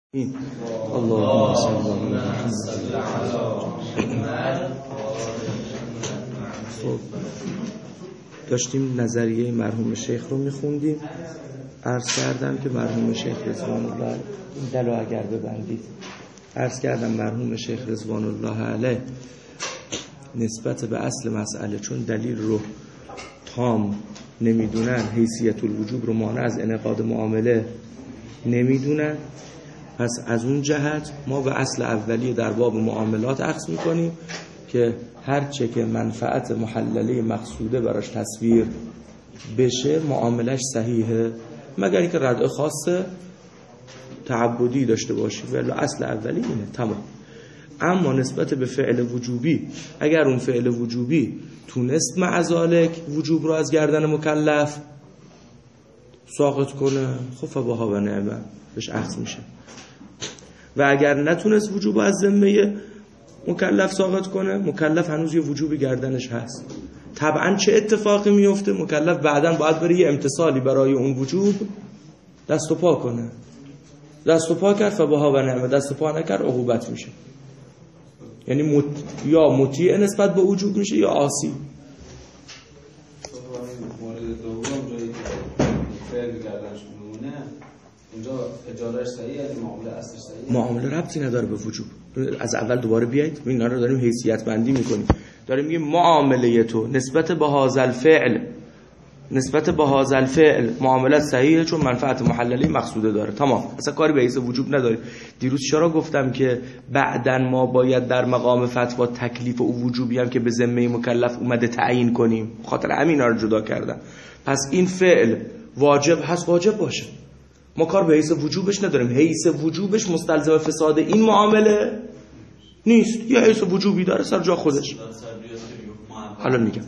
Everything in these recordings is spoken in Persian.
اللهم صل علی محمد. داشتیم نظریه مرحوم شیخ رو میخوندیم. عرض کردم که مرحوم شیخ رضوان الله دلو اگر ببندید، عرض کردم مرحوم شیخ رضوان الله علیه نسبت به اصل مسئله چون دلیل رو تام نمیدونن، حیثیت الوجوب رو مانع از انعقاد معامله نمیدونن، پس از اون جهت ما به اصل اولیه در باب معاملات اخذ میکنیم که هر چه که منفعت محلله مقصوده براش تصویر بشه معاملش صحیحه، مگر اینکه ردع خاص تعبدی داشته باشی، ولی اصل اولی اینه تمام. اما نسبت به فعل وجوبی، اگر اون فعل وجوبی تونست معذالک وجوب رو از گردن مکلف ساقط کنه، خب فبها و نعمه بهش اخذ میشه، و اگر نتونست وجوب از ذمه مکلف ساقط کنه، مکلف هنوز یه وجوبی گردنش هست. طبعا چه اتفاقی میفته؟ مکلف بعداً باید بره یه امتثالی برای اون وجوب دست و پا کنه. دست و پا کرد فبها و نعمه، دست و پا نکرد عقوبت میشه. یعنی یا مطیع نسبت به وجوب میشه یا عاصی. مورد دوم جایی که فعل گردنش میمونه اونجا اجارهش صحیحه، معامله اصلش صحیحه، معامله ربطی نداره به وجوب. از اول دوباره بیایید اینا رو داریم حیثیت بندی میکنیم، داریم میگیم معامله تو نسبت به هذا الفعل معاملت صحیحه چون منفعت محلله مقصوده داره، تمام، اصلا کاری به حیث وجوب نداره. دیروز چرا گفتم که بعداً ما باید در مقام فتوا تکلیف و وجوبی هم که به ذمه مکلف اومده تعیین کنیم، خاطر همینا رو جدا کردم. پس این فعل واجب هست، واجب باشه، ما کار به حیث وجوبش نداریم، حیث وجوبش مستلزم فساد این معامله نیست، یه حیث وجوبی داره سر جا خودش. الان میگم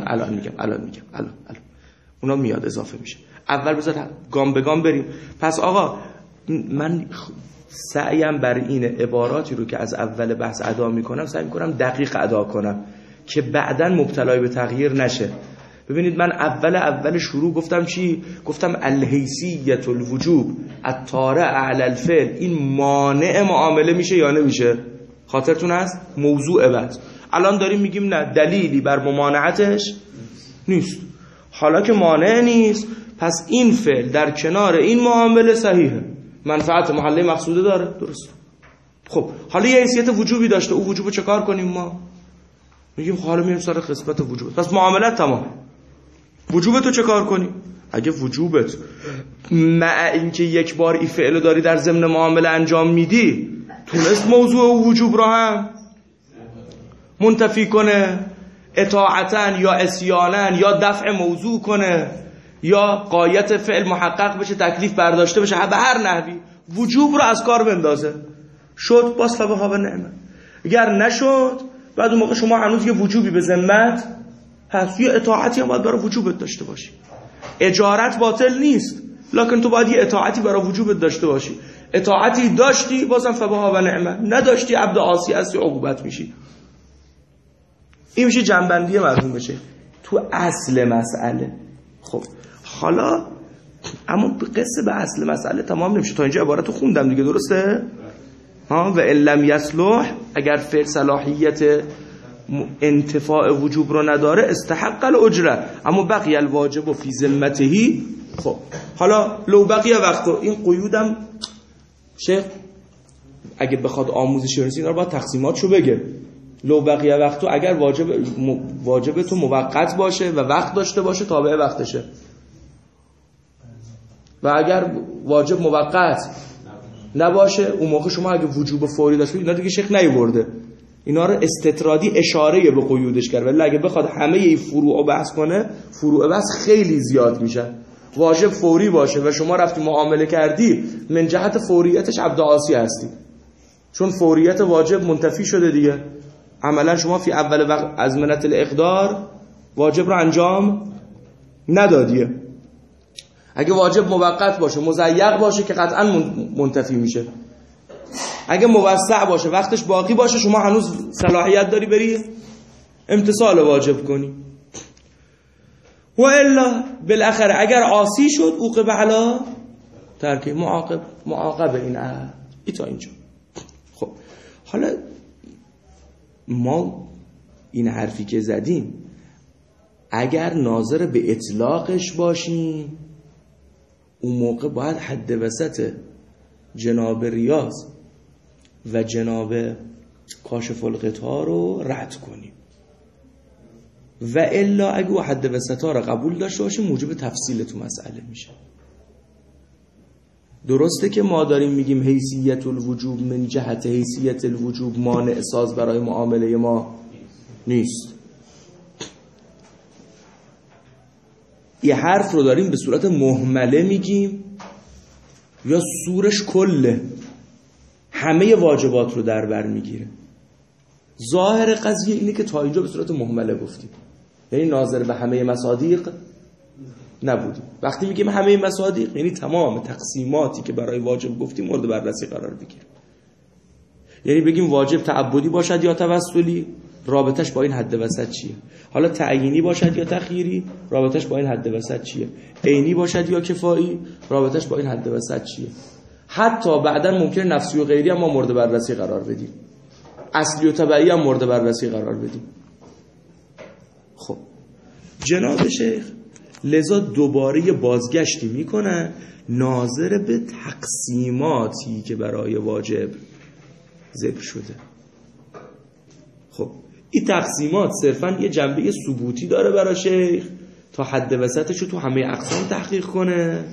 اونا میاد اضافه میشه. اول بذار گام به گام بریم. پس آقا من سعیم بر این عباراتی رو که از اول بحث ادا میکنم سعی میکنم دقیق ادا کنم که بعداً مبتلای به تغییر نشه. ببینید من اول شروع گفتم چی؟ گفتم الحیثیت الوجوب الطارئ علی الفعل، این مانع معامله میشه یا نمیشه؟ خاطرتون هست؟ موضوع بعد. الان داریم میگیم نه، دلیلی بر ممانعتش نیست. حالا که مانع نیست، پس این فعل در کنار این معامله صحیحه، منفعت محله مقصوده داره، درست. خب حالا یه حیثیت وجوبی داشته، او وجوبو چه کار کنیم؟ ما میگیم خب حالا میریم سر قسمت وجوب، پس معاملت تمام. وجوبتو چه کار کنیم؟ اگه وجوبت مع اینکه یک بار این فعل داری در ضمن معامله انجام میدی تونست موضوع و وجوب رو هم منتفی کنه، اطاعتن یا عصیانن یا دفع موضوع کنه یا غایت فعل محقق بشه، تکلیف برداشته بشه، به هر نحوی وجوب رو از کار بندازه، شد باز فبها و نعمه. اگر نشد بعد اون موقع شما هنوز یه وجوبی به ذمت هست، یه اطاعتی هم باید برای وجوبت داشته باشی. اجارت باطل نیست، لکن تو باید یه اطاعتی برای وجوبت داشته باشی. اطاعتی داشتی بازم فبها و نعمه، نداشتی عبد عاصی هستی عقوبت میشی. این میشه جنبندی مرحوم بشه تو اصل مسئله. خب حالا اما قصه به اصل مسئله تمام نمیشه. تا اینجا عبارت رو خوندم دیگه، درسته؟ و ان لم یصلح، اگر فعل صلاحیت انتفاع وجوب رو نداره استحق الاجره، اما بقی الواجب فی ذمته. خب حالا لو بقی وقتو، این قیودم شیخ اگه بخواد آموزشی برسه اینا رو باید تقسیماتشو بگه. لو بقی وقتو اگر واجب تو موقت باشه و وقت داشته باشه تابع وقتشه، و اگر واجب موقت نباشه اون موقع شما اگه وجوب فوری داشته، اینا دیگه شیخ نیورده، اینا رو استطرادی اشاره به قیودش کرد، ولی اگه بخواد همه این فروع بحث کنه فروع بحث خیلی زیاد میشه. واجب فوری باشه و شما رفتی معامله کردی، من جهت فوریتش عبد عاصی هستی، چون فوریت واجب منتفی شده دیگه. عملا شما فی اول وقت از منت الاقدار واجب رو انجام ندادیه. اگه واجب موقت باشه مضیق باشه که قطعا منتفی میشه، اگه موسع باشه وقتش باقی باشه شما هنوز صلاحیت داری بری امتثال واجب کنی. و الا بالاخره اگر عاصی شد عوقب علی ترک معاقب این عهد، تا اینجا. خب حالا ما این حرفی که زدیم اگر ناظر به اطلاقش باشیم اون موقع باید حد وسط جناب ریاض و جناب کاشف الغطا رو رد کنیم و الا اگه حد وسطا رو قبول داشته باشیم موجب تفصیل تو مسئله میشه. درسته که ما داریم میگیم حیثیت الوجوب من جهت حیثیت الوجوب مانع ساز برای معامله ما نیست. یه حرف رو داریم به صورت مهمله میگیم یا سورش کله همه واجبات رو در بر میگیره. ظاهر قضیه اینه که تا اینجا به صورت مهمله گفتیم، یعنی ناظر به همه مصادیق نبودیم. وقتی میگیم همه مصادیق یعنی تمام تقسیماتی که برای واجب گفتیم مورد بررسی قرار بگیره. یعنی بگیم واجب تعبدی باشد یا توسلی، رابطش با این حد وسط چیه؟ حالا تعیینی باشد یا تخییری، رابطش با این حد وسط چیه؟ عینی باشد یا کفایی، رابطش با این حد وسط چیه؟ حتی بعداً ممکنه نفسی و غیری هم ما مورد بررسی قرار بدیم، اصلی و تبعی هم مورد بررسی قرار بدیم. خب جناب شیخ لذا دوباره بازگشتی میکنن ناظر به تقسیماتی که برای واجب ذکر شده. خب این تقسیمات صرفا یه جنبه ثبوتی داره برای شیخ تا حد وسطش رو تو همه اقسام تحقیق کنه؟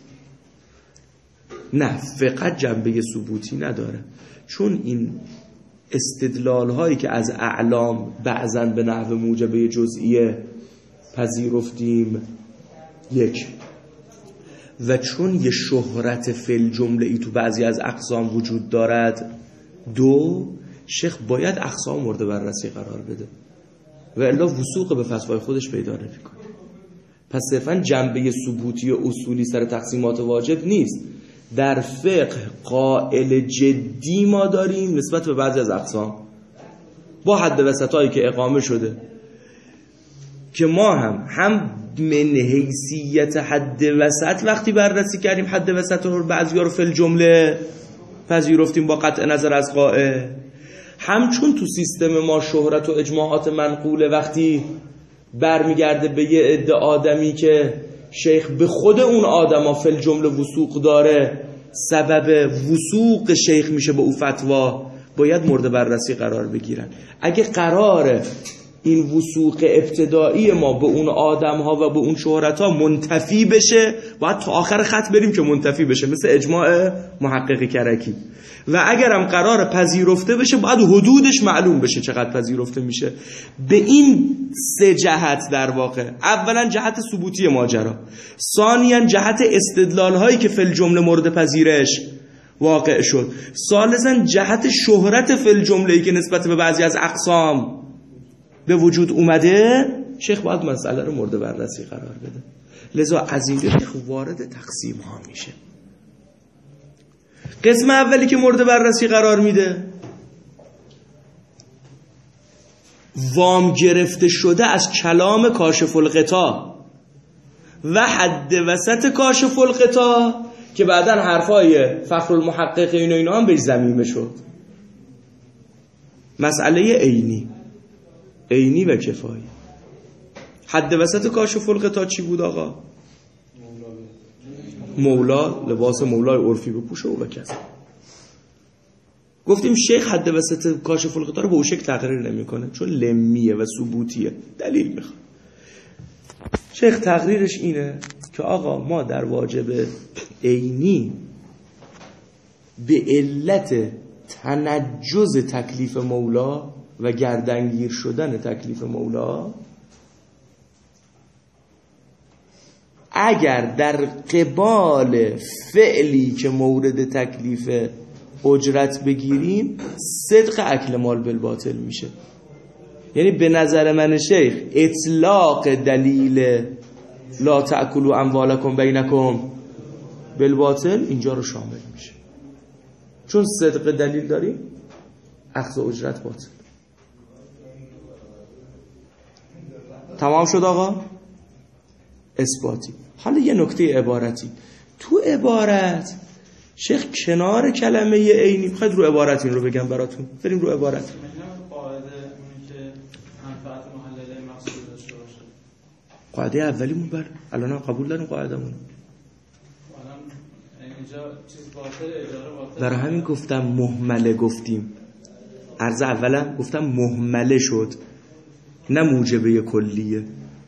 نه، فقط جنبه ثبوتی نداره، چون این استدلال هایی که از اعلام بعضاً به نحو موجبه جزئیه پذیرفتیم یک، و چون یه شهرت فل جمله ای تو بعضی از اقسام وجود دارد دو، شیخ باید اقسام مورد بررسی قرار بده و الا وثوق به فتوای خودش پیدا نمی‌کنه. پس صرفاً جنبه ثبوتی و اصولی سر تقسیمات واجب نیست، در فقه قائل جدی ما داریم نسبت به بعضی از اقسام با حد وسطایی که اقامه شده که ما هم من حیثیت حد وسط وقتی بررسی کردیم حد وسط رو بعضی‌ها رو فل جمله پذیرفتیم با قطع نظر از قائل، همچون تو سیستم ما شهرت و اجماعات منقوله وقتی برمیگرده به یه عده آدمی که شیخ به خود اون آدما فل جمله وثوق داره سبب وثوق شیخ میشه به اون فتوا، باید مورد بررسی قرار بگیرن. اگه قراره این وثوق ابتدایی ما به اون آدم ها و به اون شهرت ها منتفی بشه باید تا آخر خط بریم که منتفی بشه، مثل اجماع محقق کرکی. و اگرم قرار پذیرفته بشه باید حدودش معلوم بشه چقدر پذیرفته میشه. به این سه جهت در واقع، اولا جهت ثبوتی ماجرا، ثانیا جهت استدلال هایی که فل جمله مورد پذیرش واقع شد، ثالثا جهت شهرت فل جمله‌ای که نسبت به بعضی از اقسام به وجود اومده، شیخ باید مسئله رو مورد بررسی قرار بده. لذا از اینجا شیخ وارد تقسیم ها میشه. قسم اولی که مورد بررسی قرار میده وام گرفته شده از کلام کاشف الغطا و حد وسط کاشف الغطا که بعداً حرفای فخر المحقق اینا هم بهش ضمیمه شد. مسئله عینی و کفایی. حد وسط کاشف الغطا چی بود آقا؟ مولا لباس مولای عرفی بپوشه و کذا. گفتیم شیخ حد وسط کاشف الغطا رو به اون شکل تقریر نمیکنه چون لمیه و ثبوتیه، دلیل میخواد. شیخ تقریرش اینه که آقا ما در واجب عینی به علت تنجز تکلیف مولا و گردنگیر شدن تکلیف مولا، اگر در قبال فعلی که مورد تکلیف اجرت بگیریم صدق اکل مال بالباطل میشه. یعنی به نظر من شیخ اطلاق دلیل لا تأکلوا اموالکم بینکم بالباطل اینجا رو شامل میشه، چون صدق دلیل داریم اخذ اجرت باطل. تمام شد آقا؟ اثباتی. حالا یه نکته عبارتی تو عبارت شیخ کنار کلمه عینی میخواید رو عبارت این رو بگم براتون؟ بریم رو عبارت. قاعده اونی که منفعت محلله مقصود داشته باشه. قاعده اولیمون بله. الان هم قبول داریم قاعدمون. الان اینجا چیز باطل اجاره باطل. برای همین گفتم مهمله گفتیم. عرض اولا گفتم مهمله شد. نه موجبه کلیه.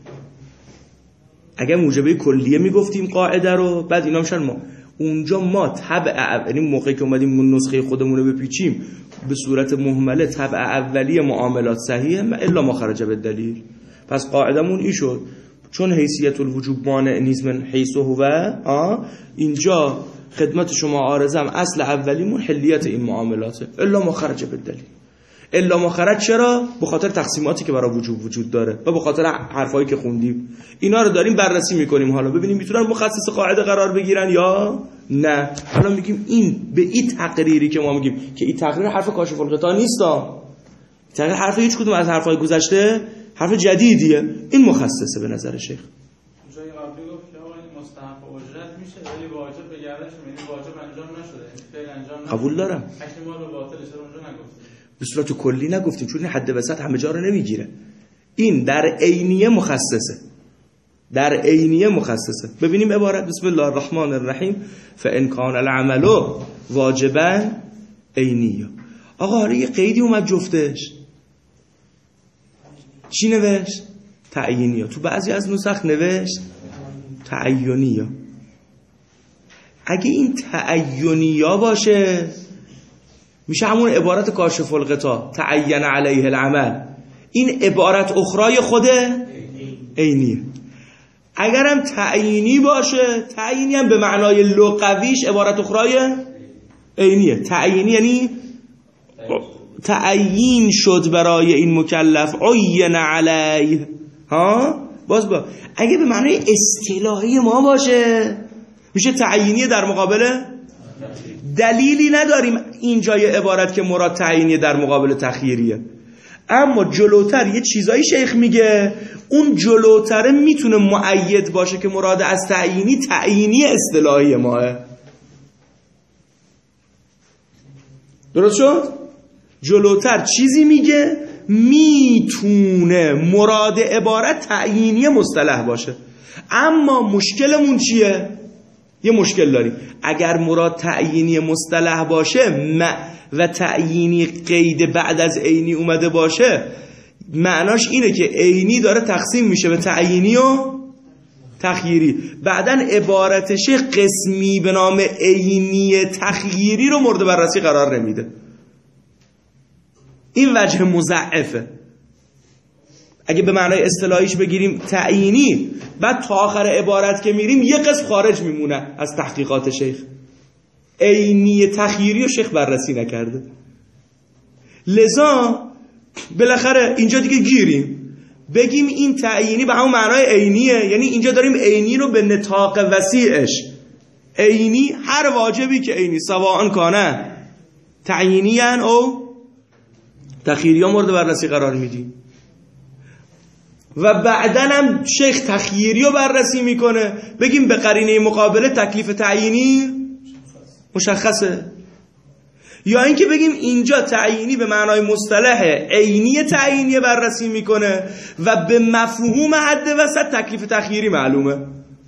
اگر موجبه کلیه میگفتیم قاعده رو بعد اینا میشن ما اونجا ما تبع یعنی موقعی که اومدیم نسخه خودمون رو بپیچیم به صورت مهمله تبع اولیه معاملات صحیحه الا ما خرج به دلیل. پس قاعدمون این شد چون حیثیت الوجوب مانع نیست من حیث هو اینجا خدمت شما عارضم اصل اولیمون حلیت این معاملاته الا ما خرج به دلیل. الا ما خرج چرا؟ به خاطر تقسیماتی که برای وجود داره و به خاطر حرفایی که خوندیم اینا رو داریم بررسی میکنیم. حالا ببینیم میتونن مخصص قاعده قرار بگیرن یا نه. حالا میگیم این به این تقریری که ما میگیم که این تقریر حرف کاشف الغطا نیستا، تقریر حرف هیچ کدوم از حرفای گذشته حرف جدیدیه. این مخصصه به نظر شیخ. جای قبلی گفت که آقا این مستحق اجرت میشه ولی واجب به گردش یعنی واجب انجام نشده فعل انجام نشده. قبول دارم. احتمال باطل چرا اونجا نگفتیم؟ به صورت کلی نگفتیم چون حد وسط همه جا رو نمیگیره. این در عینیه مخصصه. در عینیه مخصصه. ببینیم عبارت بسم الله الرحمن الرحیم فان کان العمل واجبا عینیه. آقا حالا یه قیدی اومد جفتش. چی نوشت؟ تعیینیه. تو بعضی از نسخ نوشت تعیینیه. اگه این تعیینیه باشه میشه همون عبارت کاشف الغطا تعین علیه العمل. این عبارت اخرای خود عینیه. اگرم تعیینی باشه تعیینی هم به معنای لغویش عبارت اخرای عینیه. تعیینی یعنی تعیین شد برای این مکلف عین علیه. ها باز با اگه به معنای اصطلاحی ما باشه میشه تعیینی در مقابل دلیلی نداریم اینجای عبارت که مراد تعیینی در مقابل تخییریه. اما جلوتر یه چیزایی شیخ میگه اون جلوتره میتونه مؤید باشه که مراد از تعیینی اصطلاحی ماه. درست شد؟ جلوتر چیزی میگه میتونه مراد عبارت تعیینی مصطلح باشه. اما مشکلمون چیه؟ یه مشکل داریم. اگر مراد تعیینی مصطلح باشه و تعیینی قید بعد از عینی اومده باشه معناش اینه که عینی داره تقسیم میشه به تعیینی و تخییری. بعدن عبارتش قسمی به نام عینی تخییری رو مورد بررسی قرار نمیده. این وجه مضاعفه. اگه به معنای اصطلاحیش بگیریم تعیینی بعد تا آخر عبارت که میریم یه قسم خارج میمونه از تحقیقات شیخ. عینی تخییری و شیخ بررسی نکرده. لذا بالاخره اینجا دیگه گیریم بگیم این تعیینی به همون معنای عینیه. یعنی اینجا داریم عینی رو به نطاق وسیعش عینی هر واجبی که عینی سواء کانه تعیینیان او تخییری ها مورد بررسی قرار میدیم. و بعدن هم شیخ تخییری رو بررسی میکنه بگیم به قرینه مقابله تکلیف تعیینی مشخصه. یا اینکه بگیم اینجا تعیینی به معنای مصطلح عینی تعیینی بررسی میکنه و به مفهوم حد وسط تکلیف تخییری معلومه.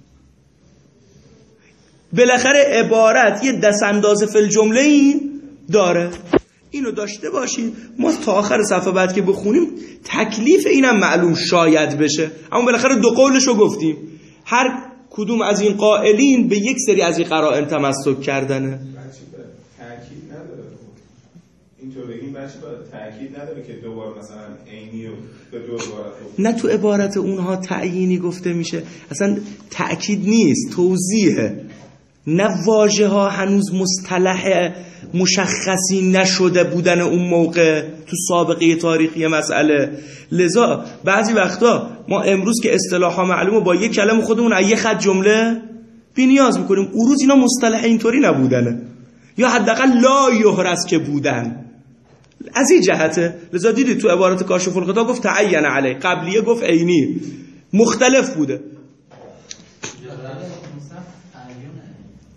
بالاخره عبارت یه دستانداز فی الجمله ای داره. اینو داشته باشید ما تا آخر صفحه بعد که بخونیم تکلیف اینم معلوم شاید بشه. اما بالاخره دو قولشو گفتیم. هر کدوم از این قائلین به یک سری از این قرائن تمسک کردنه. تأکید نداره. اینطور بگیم بچه تأکید نداره که دوبار مثلا عینی رو به دو عبارت نه تو عبارت اونها تعیینی گفته میشه. اصلا تأکید نیست، توضیحه. نه واژه ها هنوز مصطلح مشخصی نشده بودن اون موقع تو سابقه تاریخی مسئله. لذا بعضی وقتا ما امروز که اصطلاح ها معلومه با یک کلمه خودمون از یه خط جمله بی نیاز میکنیم. اون روز اینا مصطلح اینطوری نبودنه یا حداقل لا یحرس که بودن. از این جهته لذا دیدید تو عبارت کاشف الغطا گفت تعین علی، قبلیه گفت عینی، مختلف بوده.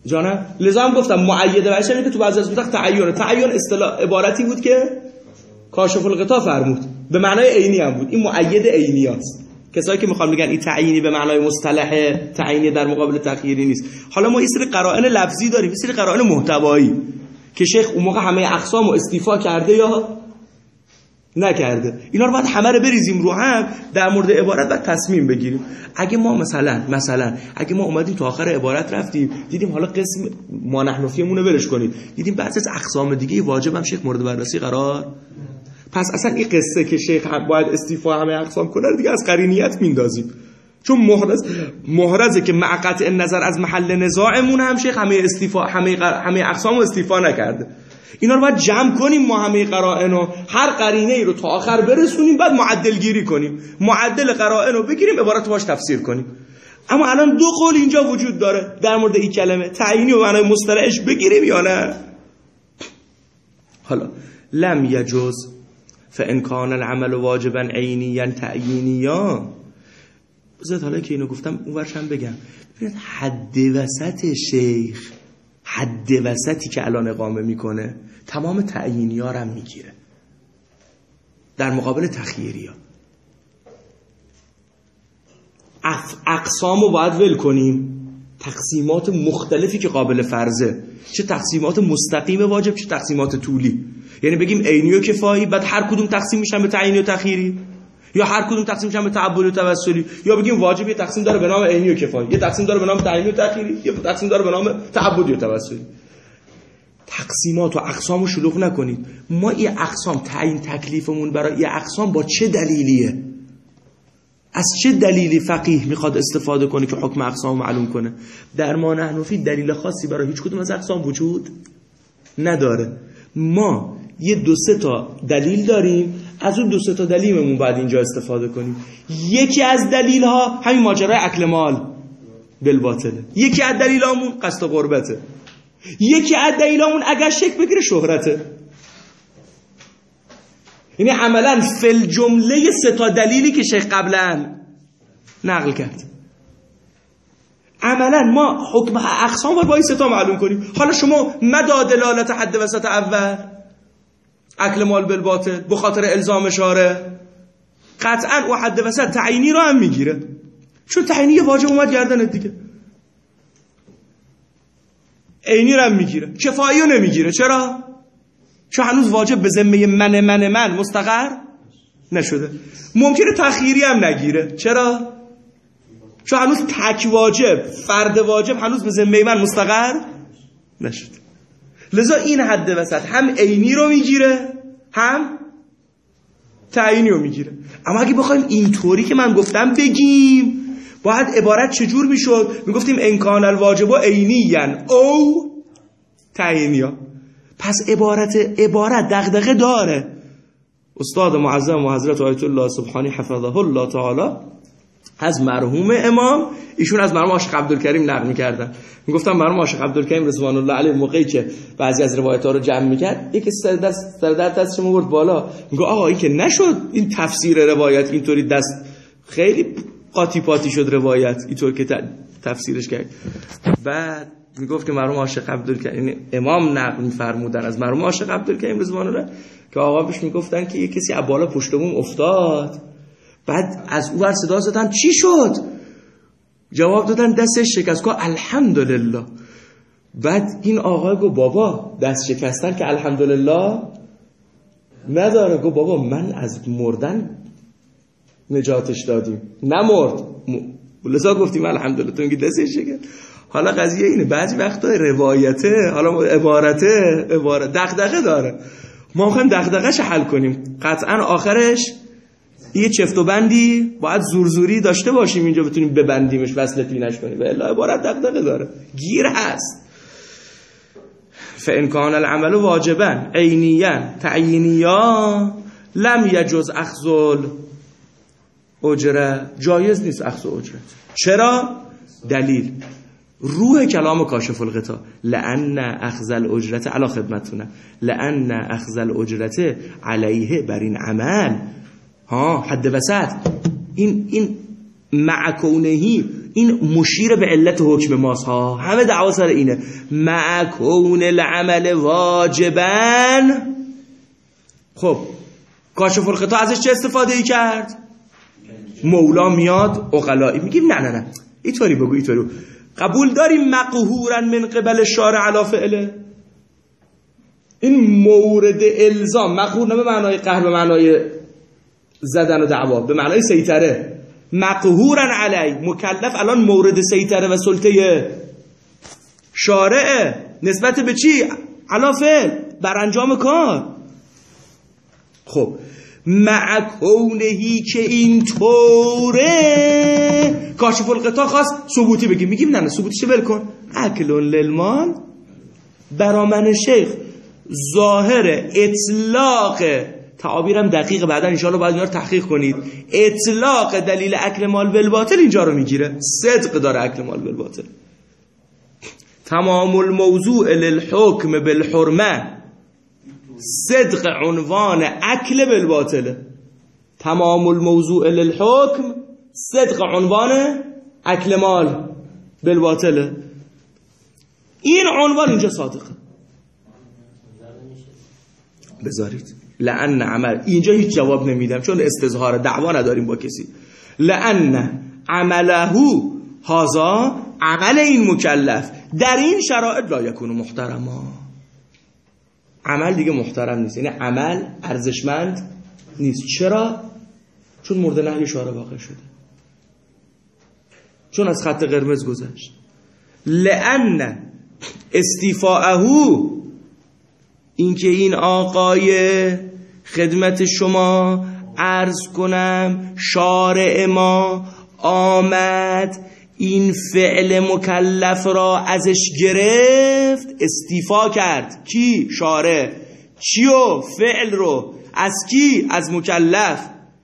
جانم لذا هم گفتم مؤیده بهش اینه که تو بعضی از نسخ تعین اصطلاح عبارتی بود که کاشف الغطا فرمود، به معنای عینی هم بود. این مؤید عینی است. کسایی که میخوان میگن این تعیینی به معنای مصطلح تعیینی در مقابل تخییری نیست. حالا ما این سری قرائن لفظی داریم، این سری قرائن محتوایی که شیخ اون موقع همه اقسام رو استیفا کرده یا نکرده. اینا رو باید همه رو بریزیم رو هم، در مورد عبارت باید تصمیم بگیریم. اگه ما مثلا اگه ما اومدیم تو آخر عبارت رفتیم دیدیم حالا قسم ما نحنفیمون رو برش کنید، دیدیم بعضی از اقسام دیگه واجب هم شیخ مورد بررسی قرار، پس اصلا این قصه که شیخ باید استیفا همه اقسام کنه دیگه از قرینیت میندازیم، چون محرزه که مع قطع نظر از محل نزاعمون هم شیخ همه استیفا همه اقسام رو استیفا نکرده. اینا رو باید جمع کنیم، ما همه قرائن و هر قرینه ای رو تا آخر برسونیم، بعد معدل گیری کنیم، معدل قرائن رو بگیریم، عبارت رو باش تفسیر کنیم. اما الان دو قول اینجا وجود داره در مورد این کلمه، تعیینی و معنای مصطلحش بگیریم یا نه. حالا لم یجوز فان کان العمل واجبا عینیا تعیینیا. بذارید حالا که اینو گفتم اون ورشم بگم، ببینید حد وسط شیخ، حد وسطی که الان اقامه میکنه تمام تعیینی‌ها رو هم میگیره در مقابل تخییری‌ها. اقسامو باید ول کنیم، تقسیمات مختلفی که قابل فرضه، چه تقسیمات مستقیم واجب چه تقسیمات طولی، یعنی بگیم عینی و کفایی، بعد هر کدوم تقسیم میشن به تعیینی و تخییری، یا هر کدوم تقسیم میشن به تعبدی و توسلی، یا بگیم واجب یه تقسیم داره به نام عینی و کفایی، یه تقسیم داره به نام تعیینی و تخییری، یه تقسیم داره به نام تعبدی و توسلی. تقسیمات و اقسامو شلوغ نکنید. ما این اقسام تعیین تکلیفمون برای این اقسام با چه دلیلیه؟ از چه دلیلی فقیه میخواد استفاده کنه که حکم اقسام معلوم کنه؟ در ما نحنفی دلیل خاصی برای هیچ کدوم از اقسام وجود نداره. ما یه 2-3 تا دلیل داریم، از اون 2-3 تا دلیلمون باید اینجا استفاده کنیم. یکی از دلیل ها همین ماجرای اکل مال بالباطله، یکی از دلیلامون قصد قربته، یکی از دلیلامون اگر شک بگیره شهرته. یعنی عملا فل جمله 3 تا دلیلی که شیخ قبلا نقل کرد، عملا ما حکم اقسام باید با این 3 تا معلوم کنیم. حالا شما مدى دلالت حد وسط اول اکل مال بالباطل به خاطر الزام شاره، قطعا و حد وسط تعیینی رو هم میگیره، چون تعیینی واجب اومد گردن دیگه. عینی رو هم میگیره، کفایی رو نمیگیره. چرا؟ چون هنوز واجب به ذمه من مستقر نشده. ممکنه تخییری هم نگیره. چرا؟ چون هنوز تک واجب، فرد واجب هنوز به ذمه من مستقر نشده. لذا این حد وسط هم عینی رو میگیره هم تعیینی رو میگیره. اما اگه بخوایم اینطوری که من گفتم بگیم، باید عبارت چجور میشد؟ میگفتیم ان کان الواجب عینیاً او تعیینیا. پس عبارت دغدغه داره. استاد معظم و حضرت آیت الله سبحانی حفظه الله تعالی از مرحوم امام، ایشون از مرحوم عاشق عبدالکریم نقل می‌کردن. میگفتم مرحوم عاشق عبدالکریم رضوان الله علیه موقعی که بعضی از روایت‌ها رو جمع می‌کرد، یکی سر دستش آورد بالا، میگه آقا این که نشد این تفسیر روایت اینطوری دست خیلی قاطی پاتی شد روایت اینطور که تفسیرش کرد. بعد میگفت که مرحوم عاشق عبدالکریم امام نقل می‌فرمودن از مرحوم عاشق عبدالکریم رضوان الله که آقا بهش میگفتن که یه کسی از بالا پشت بوم افتاد، بعد از اون ور صدا زدن چی شد؟ جواب دادن دستش شکست. گفت الحمدلله. بعد این آقا گفت بابا دست شکستن که الحمدلله نداره. گفت بابا من از مردن نجاتش دادیم، نمرد. لذا گفتیم الحمدلله. تو میگی دستش شکست. حالا قضیه اینه، بعضی وقتا روایته، حالا عبارت دغدغه داره، ما میخوایم دغدغه‌اش حل کنیم. قطعا آخرش یه چفت و بندی باید زورزوری داشته باشیم اینجا بتونیم ببندیمش، وصل پینش کنیم، و الا عبارت دغدغه داره، گیر هست. فان کان العمل واجبا عینیا تعیینیا لم یجوز اخذ الاجره، جایز نیست اخذ اجرت. چرا؟ دلیل روح کلام کاشف الغطا، لأن اخذ الاجرت علی خدمتونه، لأن اخذ الاجرت علیه بر این عمل. حد وسط این مع کونهی این مشیر به علت حکم ماست ها، همه دعوا سر اینه. مع کون العمل واجبا. خب کاشف الغطا ازش چه استفاده ای کرد؟ مولا میاد عقلایی میگیم نه اینطوری بگو، اینطوری قبول داریم مقهورا من قبل شارع علی فعله. این مورد الزام، مقهور نه به معنای قهر، به معنای زدن و دعوا، به معنای سیطره. مقهورا علی، مکلف الان مورد سیطره و سلطه شارع نسبت به چی؟ علی فعل، بر انجام کار. خب مع کونهی که این طوره، کاشف الغطا خواست ثبوتی بگیم، میگیم نه ثبوتیش ول کن. اکل للمال برا من شیخ ظاهر اطلاق، تعابیرم دقیق بعدا ان شاء الله باید اینا رو تحقیق کنید، اطلاق دلیل اکل مال بالباطل اینجا رو میگیره، صدق داره اکل مال بالباطل. تمام الموضوع للحکم بالحرمه، صدق عنوان اکل بالباطل. تمام الموضوع للحکم، صدق عنوان اکل مال بالباطل. این عنوان اینجا صادقه. بذارید لأن عمل، اینجا هیچ جواب نمیدم چون استظهار دعوا نداریم با کسی. لأن عمله هذا، عمل این مکلف در این شرایط لا یکون محترما، عمل دیگه محترم نیست، یعنی عمل ارزشمند نیست. چرا؟ چون مورد نهی شارع واقع شده، چون از خط قرمز گذشت. لأن استیفاءه، اینکه این آقای خدمت شما عرض کنم شارع ما آمد این فعل مکلف را ازش گرفت، استیفا کرد. کی؟ شارع. چیو؟ فعل رو. از کی؟ از مکلف.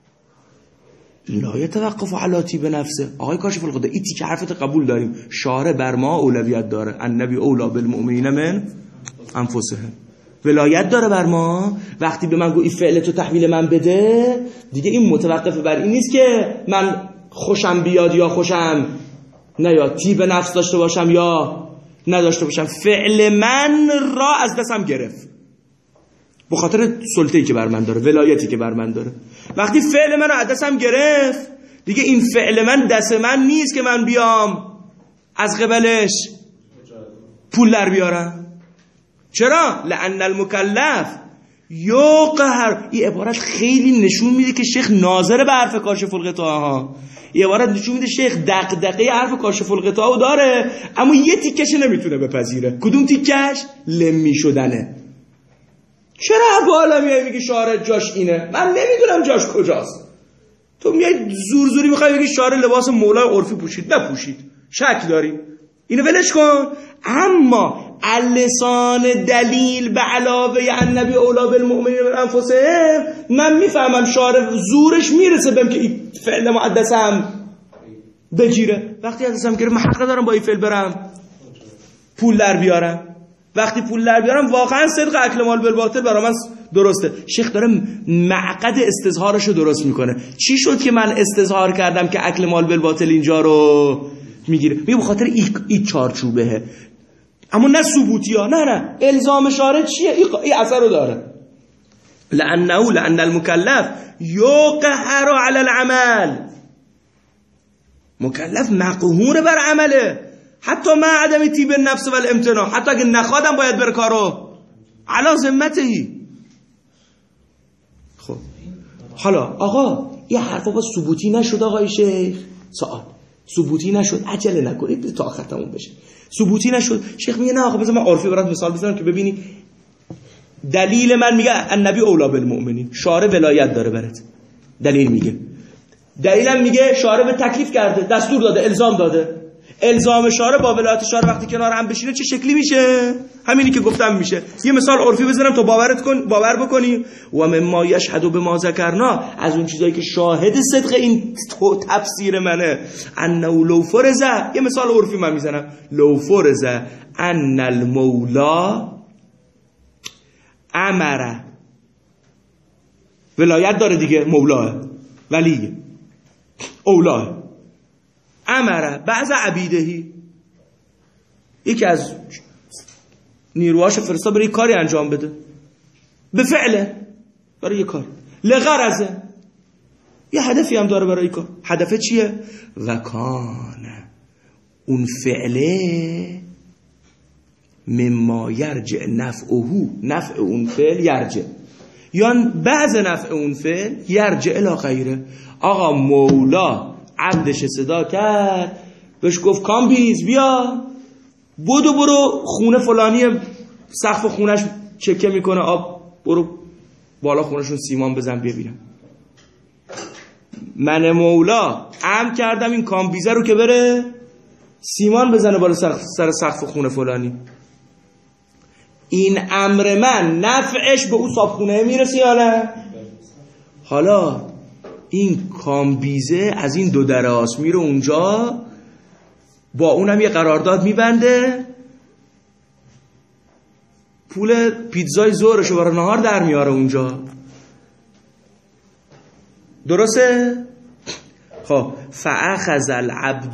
لا یتوقف علی طیب نفسه. آقای کاشف الغطا، ایتی که حرفت قبول داریم، شارع بر ما اولویت داره، النبی اولی بالمؤمنین من انفسهم، ولایت داره بر ما. وقتی به من گو این فعل تو تحویل من بده، دیگه این متوقف بر این نیست که من خوشم بیاد یا خوشم نه، یا طیب نفس داشته باشم یا نداشته باشم. فعل من را از دستم گرفت به خاطر سلطه‌ای که بر من داره، ولایتی که بر من داره. وقتی فعل من را از دستم گرفت، دیگه این فعل من دست من نیست که من بیام از قبلش پول در بیارم. چرا؟ لأن المکلف یقهر. این عبارت خیلی نشون میده که شیخ ناظر به حرف کاشف الغطا ها. این عبارت نشون میده شیخ دغدغه حرف کاشف الغطا رو داره، اما یه تیکش نمیتونه بپذیره. کدوم تیکش؟ لمی شدنه. چرا ابو عالمی میگه شارع جاش اینه؟ من نمیدونم جاش کجاست. تو میای زور زوری میخوای بگی شارع لباس مولای عرفی پوشید، نپوشید، شک داری، اینو ولش کن. اما اللسان دلیل به علاوه النبی اولا بالمؤمنین من انفسهم، من میفهمم شارع زورش میرسه بهم که این فعل مقدسم بگیره. وقتی ازم گیره من حق دارم با این فعل برم پول در بیارم. وقتی پول در بیارم واقعا صدق اکل مال بالباطل برای من درسته. شیخ داره معقد استظهارشو درست میکنه. چی شد که من استظهار کردم که اکل مال بالباطل اینجا رو میگیره؟ میگه به خاطر این چارچوبه، اما نه ثبوتی ها، نه الزام شارع چیه؟ این اثر رو داره. لأن المکلف یقهر علی العمل، مکلف مقهور بر عمله، حتی ما عدم طیب النفس و الامتناع، حتی اگه نخوادم باید بر کارو علی ذمتهی. خب حالا آقا این حرفا با ثبوتی نشد آقای شیخ؟ سوال ثبوتی نشد، عجله نکنید تا آخر تموم بشه. ثبوتی نشد. شیخ میگه نه آقا بذار من عرفی برات مثال بزنم که ببینی. دلیل من میگه النبی اولا بالمؤمنین، شارع ولایت داره برات. دلیل میگه، دلیلم میگه شارع به تکلیف کرده، دستور داده، الزام داده. الزام شارع با ولایت شارع وقتی کنار هم بشینه چه شکلی میشه؟ همینی که گفتم میشه. یه مثال عرفی بزنم تا باور بکنی. و مما یشهد بما ذکرنا، از اون چیزایی که شاهد صدق این تفسیر منه، انه لو فرض، یه مثال عرفی من میزنم، لو فرض ان المولا امر، ولایت داره دیگه، مولاه، ولی اولاه، امره بعض عبیدهی، یکی از نیروهاش فرستا برای کاری انجام بده، به فعله، برای یه کار، لغرضه، یه هدفی هم داره برای کار. هدفه چیه؟ و کانه اون فعله مما یرجع نفعه، نفع اون فعل یرجع، یا بعض نفع اون فعل یرجع الی غیره. آقا مولا عبدش صدا کرد، بهش گفت کامبیز بیا برو خونه فلانی سقف خونش چکه میکنه آب، برو بالا خونشون سیمان بزن ببینم. من مولا امر کردم این کامبیزه رو که بره سیمان بزنه بالا سر سقف خونه فلانی. این امر من نفعش به اون صابخونه میرسه یا نه؟ حالا این کامبیزه از این دو دراز میره اونجا، با اونم یه قرارداد میبنده، پول پیتزای ظهرشو برای نهار در میاره اونجا. درسته؟ خب فاخذ العبد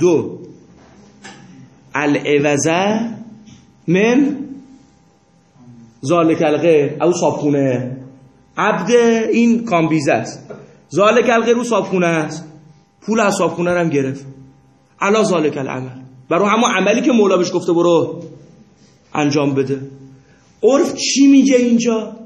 العوضه من ذالک الغیر او صابخونه. عبد این کامبیزه است، ذالک الغیر او صابخونه است، پول از صابخونه رو هم گرفت. علا ذالک العمل، برای همون عملی که مولا بهش گفته برو انجام بده. عرف چی میگه اینجا؟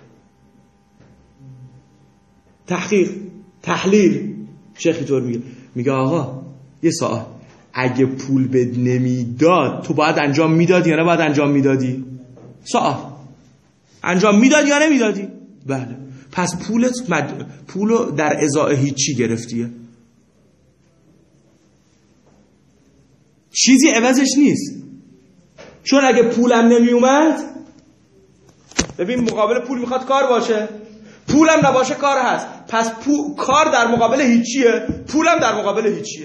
تحلیل شیخی طور میگه آقا یه سوال، اگه پول بد نمیداد تو باید انجام میدادی یا نه باید انجام میدادی؟ سوال، انجام میدادی یا نمیدادی؟ بله. پس پولو در ازای هیچی گرفتیه، چیزی عوضش نیست. چون اگه پولم نمی اومد، ببین مقابل پول میخواد کار باشه، پولم نباشه کار هست، پس کار در مقابل هیچیه، پولم در مقابل هیچیه.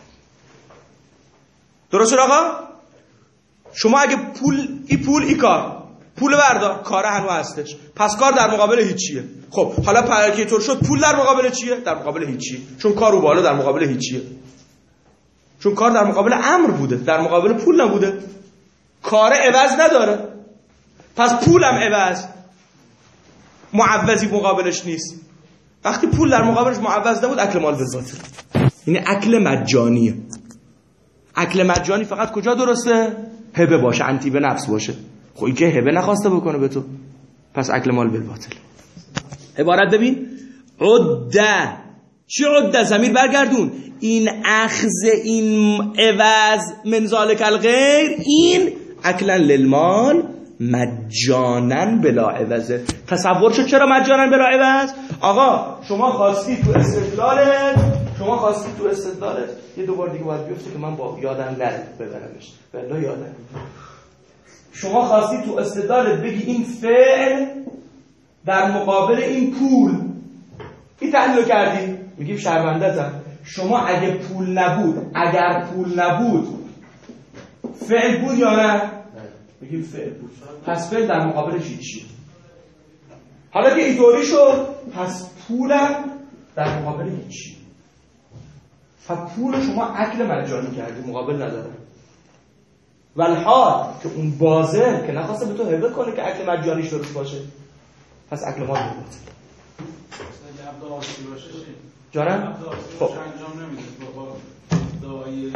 درسته آقا؟ شما اگه پول کار، پول بردار، کار هنوز هستش، پس کار در مقابل هیچیه. خب حالا پرکی طور شد پول در مقابل چیه؟ در مقابل هیچیه، چون کار رو بالا در مقابل هیچیه، چون کار در مقابل امر بوده، در مقابل پول نبوده، کار عوض نداره، پس پولم عوض، معوضی مقابلش نیست. وقتی پول در مقابلش معوض نبود اکل مال بالباطل، یعنی اکل مجانیه. اکل مجانی فقط کجا درسته؟ هبه باشه، انتی به نفس باشه. خب این که هبه نخواسته بکنه به تو، پس اکل مال بالباطل. عبارت ببین، عده چی عده؟ ضمیر برگردون، این اخذ این عوض من ذالک الغیر، این اکلا للمال مجانن بلا عوضه. تصور شد چرا مجانن بلا عوض؟ آقا شما خواستی تو استدلالت یه دوبار دیگه باید بیفته که من با یادم نره ببرمش، والله یادم. شما خواستی تو استدلالت بگی این فعل در مقابل این پول، این تحلیل کردی، میگیم شرمنده‌تم. شما اگر پول نبود فعل بود یا نه؟ میگیم فعل بود، پس فعل در مقابل چیه؟ حالا که اینطوری شد، پس پولم در مقابل هیچی. پول شما اکل مجانی کردی، مقابل نداره. والحال که اون بازه که نخواسته به تو هبه کنه که اکل مجانیش درست باشه، پس اکل مال بود. جانم؟ خب انجام نمیده با دعای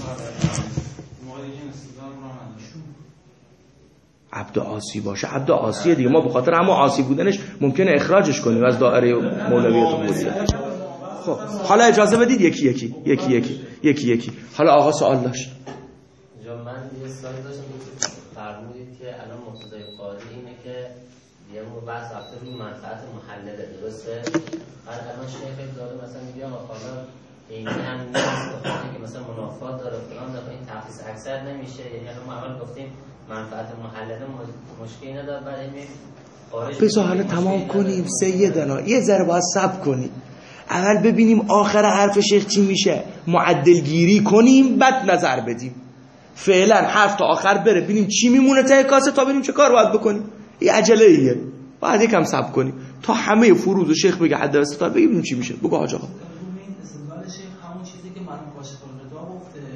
عبد عاصی باشه، عبد عاصیه دیگه، ما به خاطر همون عاصی بودنش ممکنه اخراجش کنیم از دایره مولویت و مولویت. خب حالا اجازه بدید یکی حالا آقا سوال داشت. من یه سوال داشتم که فرمودید که الان مقتضای قاضی اینه که یه بحث رفته روی منفعت محلله، درسته؟ الان شیخ داره مثلا میگه حالا این هم نیست که مثلا منافات داره فلان داره، این تخصیص اکثر نمیشه، یعنی الان ما اول گفتیم منفعت محلله مشکلی نداره، بعد این خارج بذار حالا تمام کنیم سیدنا، یه ذره باید صبر کنیم، اول ببینیم آخر حرف شیخ چی میشه، معدل گیری کنیم بعد نظر بدیم. فعلا حرف تا آخر بره ببینیم چی میمونه ته کاسه تا ببینیم چه کار باید بکنیم. این عجله ایه، باید یکم صبر کنیم تا همه فروض و شیخ بگه حد تا ببینیم چی میشه. بگو حاج آقا. این استدلال شیخ همون چیزی که مرحوم کاشف الغطا گفته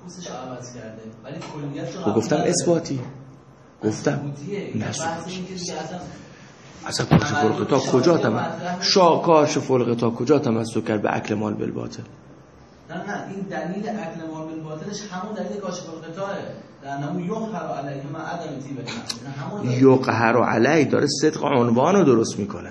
پوستش عوض کرده ولی کلیت رو گفتم اثباتی گفتم نه اصلا کاشف الغطا کجا کاشف الغطا کجا تمسک کرد به اکل مال بالباطل؟ نه این دلیل اکل مال بالباطلش همون دلیل کاشف الغطاه لانه یقهر علیه ما عدم طیبه یقهر علیه داره صدق عنوان رو درست میکنه.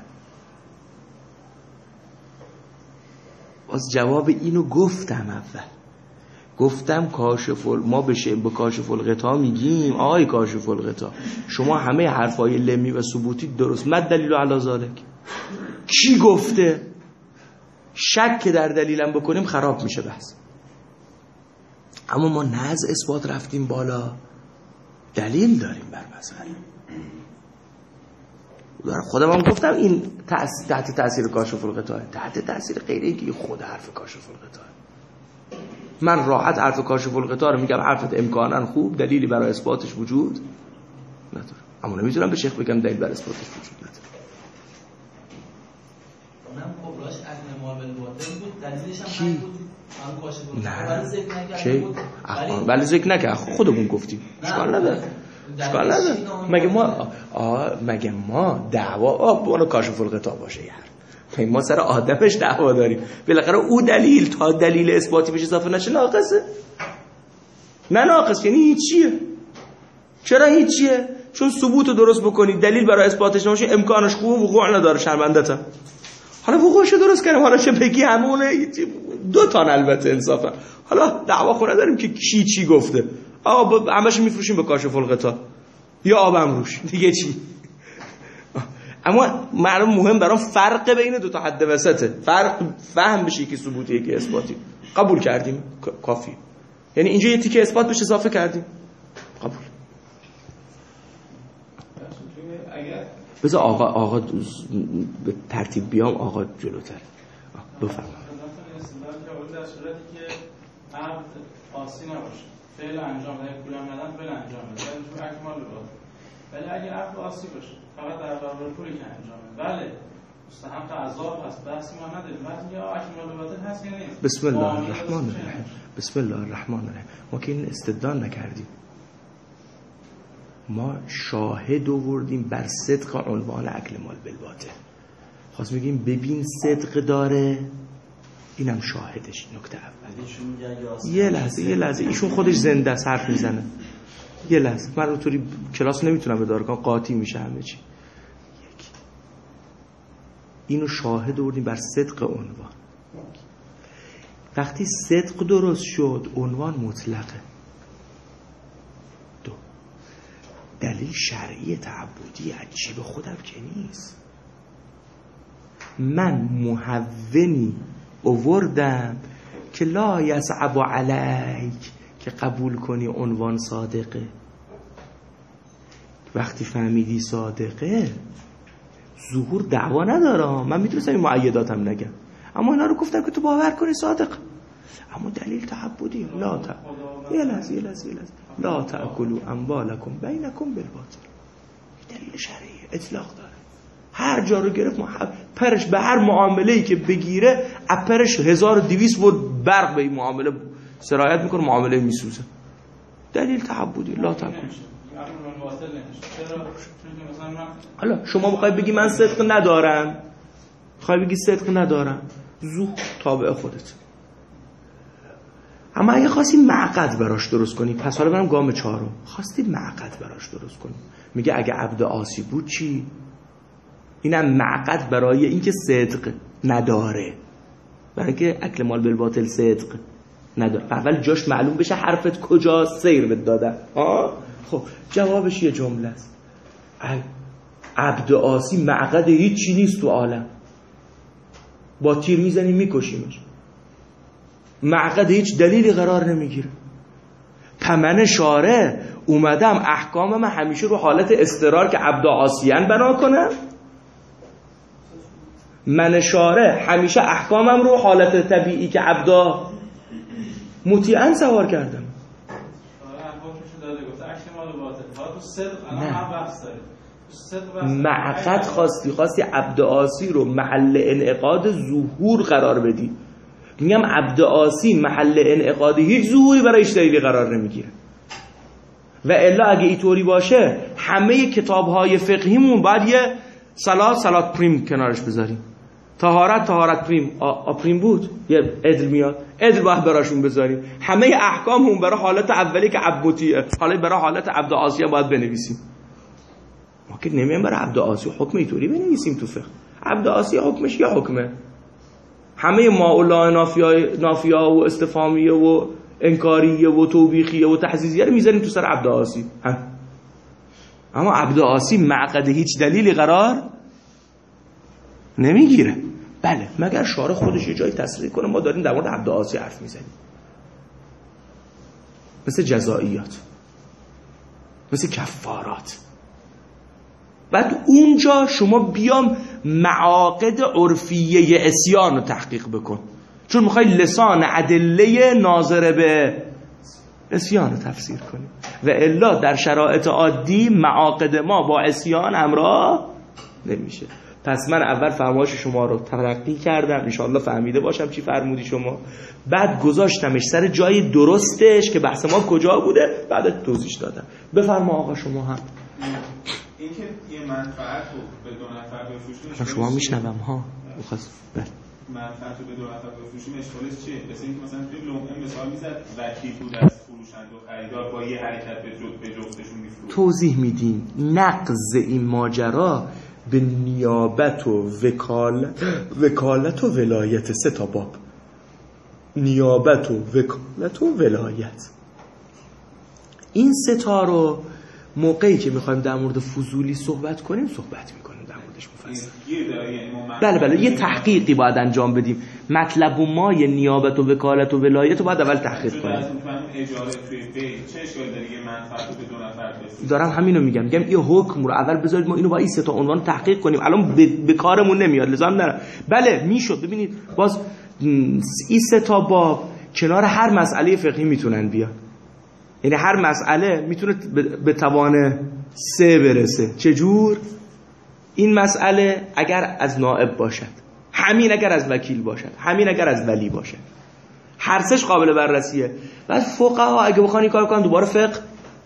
باز جواب اینو گفتم اول گفتم ما به کاشف الغطا میگیم آقای کاشف الغطا شما همه حرفای لمی و ثبوتی درست مد دلیل علی ذالک کی گفته؟ شک در دلیلم بکنیم خراب میشه بحث. اما ما نه از اثبات رفتیم بالا دلیل داریم بر مسئله. خودم هم گفتم این تحت تاثیر کاشف الغطا تحت تاثیر غیره که خود حرف کاشف الغطا. من راحت حرف کاشف الغطا رو میگم حرفت امکانا خوب دلیلی برای اثباتش وجود نداره اما نمیتونم به شیخ بگم دلیل برای اثباتش وجود نداره. اونم کبراش عدم مال بالباطل بود دلیلش هم همین بود هم کاشف الغطا ولی ذکر نکرد ولی ذکر نکرد خودمون گفتیم اشکال نداره مگه ما دعوا اون کاشف الغطا باشه یار ما سر آدمش دعوا داریم بالاخره او دلیل تا دلیل اثباتی بشه اضافه نشه ناقصه نه ناقص یعنی هیچیه. چرا هیچیه؟ چون ثبوت رو درست بکنی دلیل برای اثباتش نباشه امکانش خوبه وقوع نداره شرمندته. حالا وقوعش درست کردیم حالا چه بگی همونه دو تا البته انصافا حالا دعوا خونه داریم که کی چی گفته آقا همش میفروشیم به کاشف الغطا یا آبم روش دیگه چی. اما معلوم مهم برام فرق بین دو تا حد وسطه فهم بشه که ثبوتیه که اثباتی قبول کردیم کافی یعنی اینجا یه تیکه اثبات بشه اضافه کردیم قبول. بذار آقا به ترتیب بیام آقا جلوتر بفرمایید. در صورتی که عبد عاصی نباشه فعل انجام بده پول ندن فعل انجام بده تو اکمال بود ولی اگه عبد عاصی باشه فقط در برابر پولی که انجام بده بله مستحق عذاب هست بحثی ما نداریم ولی یا اکمال باطل هست یا نیست. بسم الله الرحمن الرحیم بسم الله الرحمن الرحیم ما که این استدلال نکردیم ما شاهد آوردیم بر صدق عنوان اکل مال بالباطل خواست میگیم ببین صدق داره اینم شاهدش. نکته اول یه لحظه ایشون خودش زنده است حرف میزنه یه لحظه من اونطوری کلاس نمیتونم اداره کنم قاطی میشه همه چی. اینو شاهد آوردیم بر صدق عنوان. وقتی صدق درست شد عنوان مطلقه. دو دلیل شرعی تعبدی عجیب خودم که نیست. من محونی آوردم که لا یصعب علیک که قبول کنی عنوان صادقه. وقتی فهمیدی صادقه ظهور دعوا نداره. من میتونستم این معیداتم نگم اما اینا رو گفتم که تو باور کنی صادق. اما دلیل تعبدی یه لحظه لا تأکلوا اموالکم بینکم بالباطل دلیل شرعی اطلاق داره. هر جا رو گرفت پرش به هر معامله‌ای که بگیره اپرش 1200 بود برق به این معامله سرایت میکنه معامله میسوزه. دلیل تعبدی لا تأکل. حالا شما بخوای بگی من صدق ندارم زو تابع خودت. اما اگه خواستی معقد براش درست کنی پس حالا برم گام 4 خواستی معقد براش درست کنی میگه اگه عبد عاصی بود چی؟ اینم معقد برای اینکه صدق نداره برای اینکه اکل مال بالباطل صدق نداره. اول جاش معلوم بشه حرفت کجاست سیر بد دادن. خب جوابش یه جمله است عبد عاصی معقد هیچ چی نیست تو عالم با تیر میزنی میکشیمش معقد هیچ دلیلی قرار نمیگیره. من شارع اومدم احکام من همیشه رو حالت اضطرار که عبد عاصیان بنا کنم. من شارع همیشه احکامم رو حالت طبیعی که عبدا مطیعاً سوار کردم. معقد خواستی عبد عاصی رو محل انعقاد ظهور قرار بدی میگم عبد آسی محل انعقاد هیچ ظهوری برایش دلیلی قرار نمیگیره. و الا اگه اینطوری باشه همه کتاب‌های فقهیمون باید یه صلات پریم کنارش بذاریم، طهارت پریم پریم بود، یه عدل میاد، عدل باید براشون بذاریم، همه احکاممون برای حالت اولی که عبد مطیعه، حالا برای حالت عبد آسی باید بنویسیم. ما که نمی‌ایم برای عبد آسی حکم اینطوری بنویسیم تو فقه. عبد آسی حکمش یه حکمه، همه ما نافیه و استفهامیه و انکاریه و توبیخیه و تحزیزیه رو میذاریم تو سر عبد آسی. اما عبد آسی معقد هیچ دلیلی قرار نمیگیره. بله مگر شارع خودش یه جایی تصریح کنه ما داریم در مورد عبد آسی حرف میزنیم، مثل جزائیات، مثل کفارات. بعد اونجا شما بیام معاقد عرفیه عصیان رو تحقیق بکن، چون میخوای لسان ادله ناظره به عصیان رو تفسیر کنی. و الا در شرایط عادی معاقد ما با عصیان همراه نمیشه. پس من اول فرمایش شما رو تلقی کردم، انشاءالله فهمیده باشم چی فرمودی شما، بعد گذاشتمش سر جای درستش که بحث ما کجا بوده، بعد توضیح دادم. بفرما آقا شما هم. این که یه منفعت رو به دو نفر بفروشیم، شما میشنوم ها بخواست منفعت رو به دو نفر بفروشیم اشکالش چیه؟ مثل اینکه مثلا توی لومه مثال میزد وکیل بود از فروشنده و خریدار با یه حرکت به جفتشون میفروشه. توضیح میدیم نقض این ماجرا به نیابت و وکالت و ولایت، 3 تا باب، نیابت و وکالت و ولایت. این 3 تا رو موقعی که میخوایم در مورد فضولی صحبت کنیم صحبت میکنیم در موردش مفصل. بله یه تحقیقی باید انجام بدیم. مطلب ما یه نیابت و وکالت و ولایت رو باید اول تحقیق کنیم. اجاره توی بیت چه اشکالی داره یه منفعت رو به دو نفر بفروشیم؟ دارم همینو میگم این حکم رو اول بذارید ما اینو با این 3 تا عنوان تحقیق کنیم. الان به کارمون نمیاد لزوم نداره. بله میشد. ببینید باز این 3 تا باب کنار هر مسئله فقهی میتونن بیان، یعنی هر مسئله میتونه به توان 3 برسه. چجور؟ این مسئله اگر از نائب باشد، همین اگر از وکیل باشد، همین اگر از ولی باشد، هر سهش قابل بررسیه. بعد فقها اگه بخوان این کار کنن دوباره فقه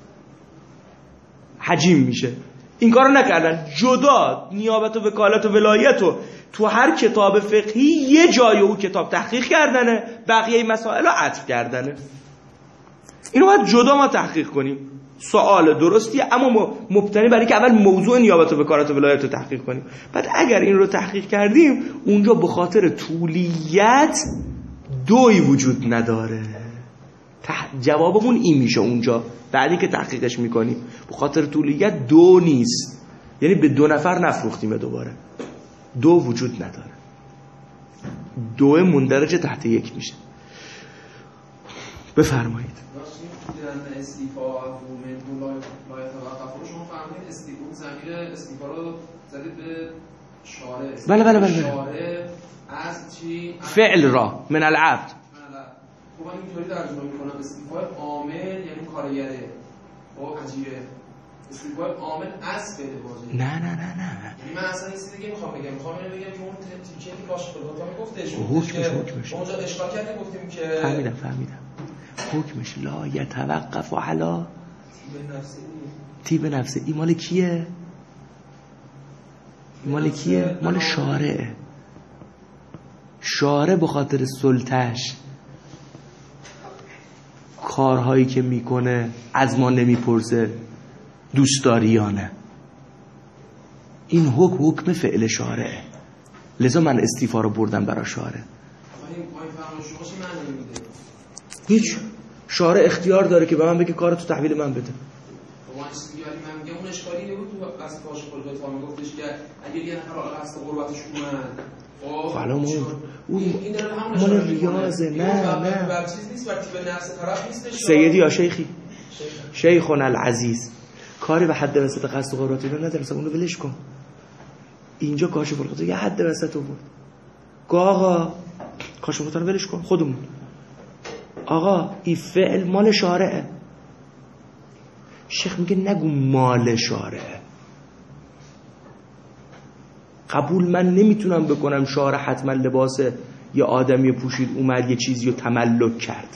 حجیم میشه. این کارو نکردن، جدا نیابت و وکالت و ولایت رو تو هر کتاب فقهی یه جای اون کتاب تحقیق کردنه، بقیه مسائل رو عطف کردنه. اینو باید جدا ما تحقیق کنیم. سوال درستیه اما مبتنی برای که اول موضوع نیابت و وکالت و ولایت رو تحقیق کنیم. بعد اگر این رو تحقیق کردیم اونجا به خاطر طولیت دوی وجود نداره. جوابمون این میشه اونجا بعدی که تحقیقش میکنیم، به خاطر طولیت 2 نیست، یعنی به 2 نفر نفروختیم دوباره، 2 وجود نداره، 2 مندرج تحت 1 میشه. بفرمایید. استیفا و من لایت وقفه شما فهمید استیفا ضمیر استیفا رو زدید به شارع. بله. شارع از چی؟ فعل را من العبد. خب من اینطوری ترجمه میکنم استیفای عامل یعنی کارگره و اجیره. استیفای عامل از فعل واژه. نه یعنی من اصلا این چیزی دیگه میخوام بگم که اون تیکه که کاش خودتا میگفتش حکمش اونجا اشکال کردیم گفتیم که فهمیدم حکمش لا یتوقف علی تیب نفسه. این مال کیه؟ مال شارعه. شارع به خاطر سلطش کارهایی که میکنه از ما نمیپرسه، دوستداریانه. این حکم فعل شارعه، لذا من استیفا رو بردم برای شارع. هیچ، شارع اختیار داره که به من بگه کارتو تحویل من بده. من میگم اون اشکالی نبود تو از کاش خلقتا میگفتش که اگه یه نفر قصد قربتش اومد اون مال ریاضه. نه چیز نیست، وقتی به نفس طرف نیستش. سیدی یا شیخون العزیز کاری به حد وسط قصد قربتی نداره، اونو ولش کن. اینجا کاش خلقتا یه حد وسط بود. آقا کاش خلقتا رو ولش کن خودمون. آقا این فعل مال شارعه. شیخ میگه نگو مال شارعه. قبول من نمیتونم بکنم شارع حتما لباس یه آدمی پوشید اومد یه چیزی رو تملک کرد.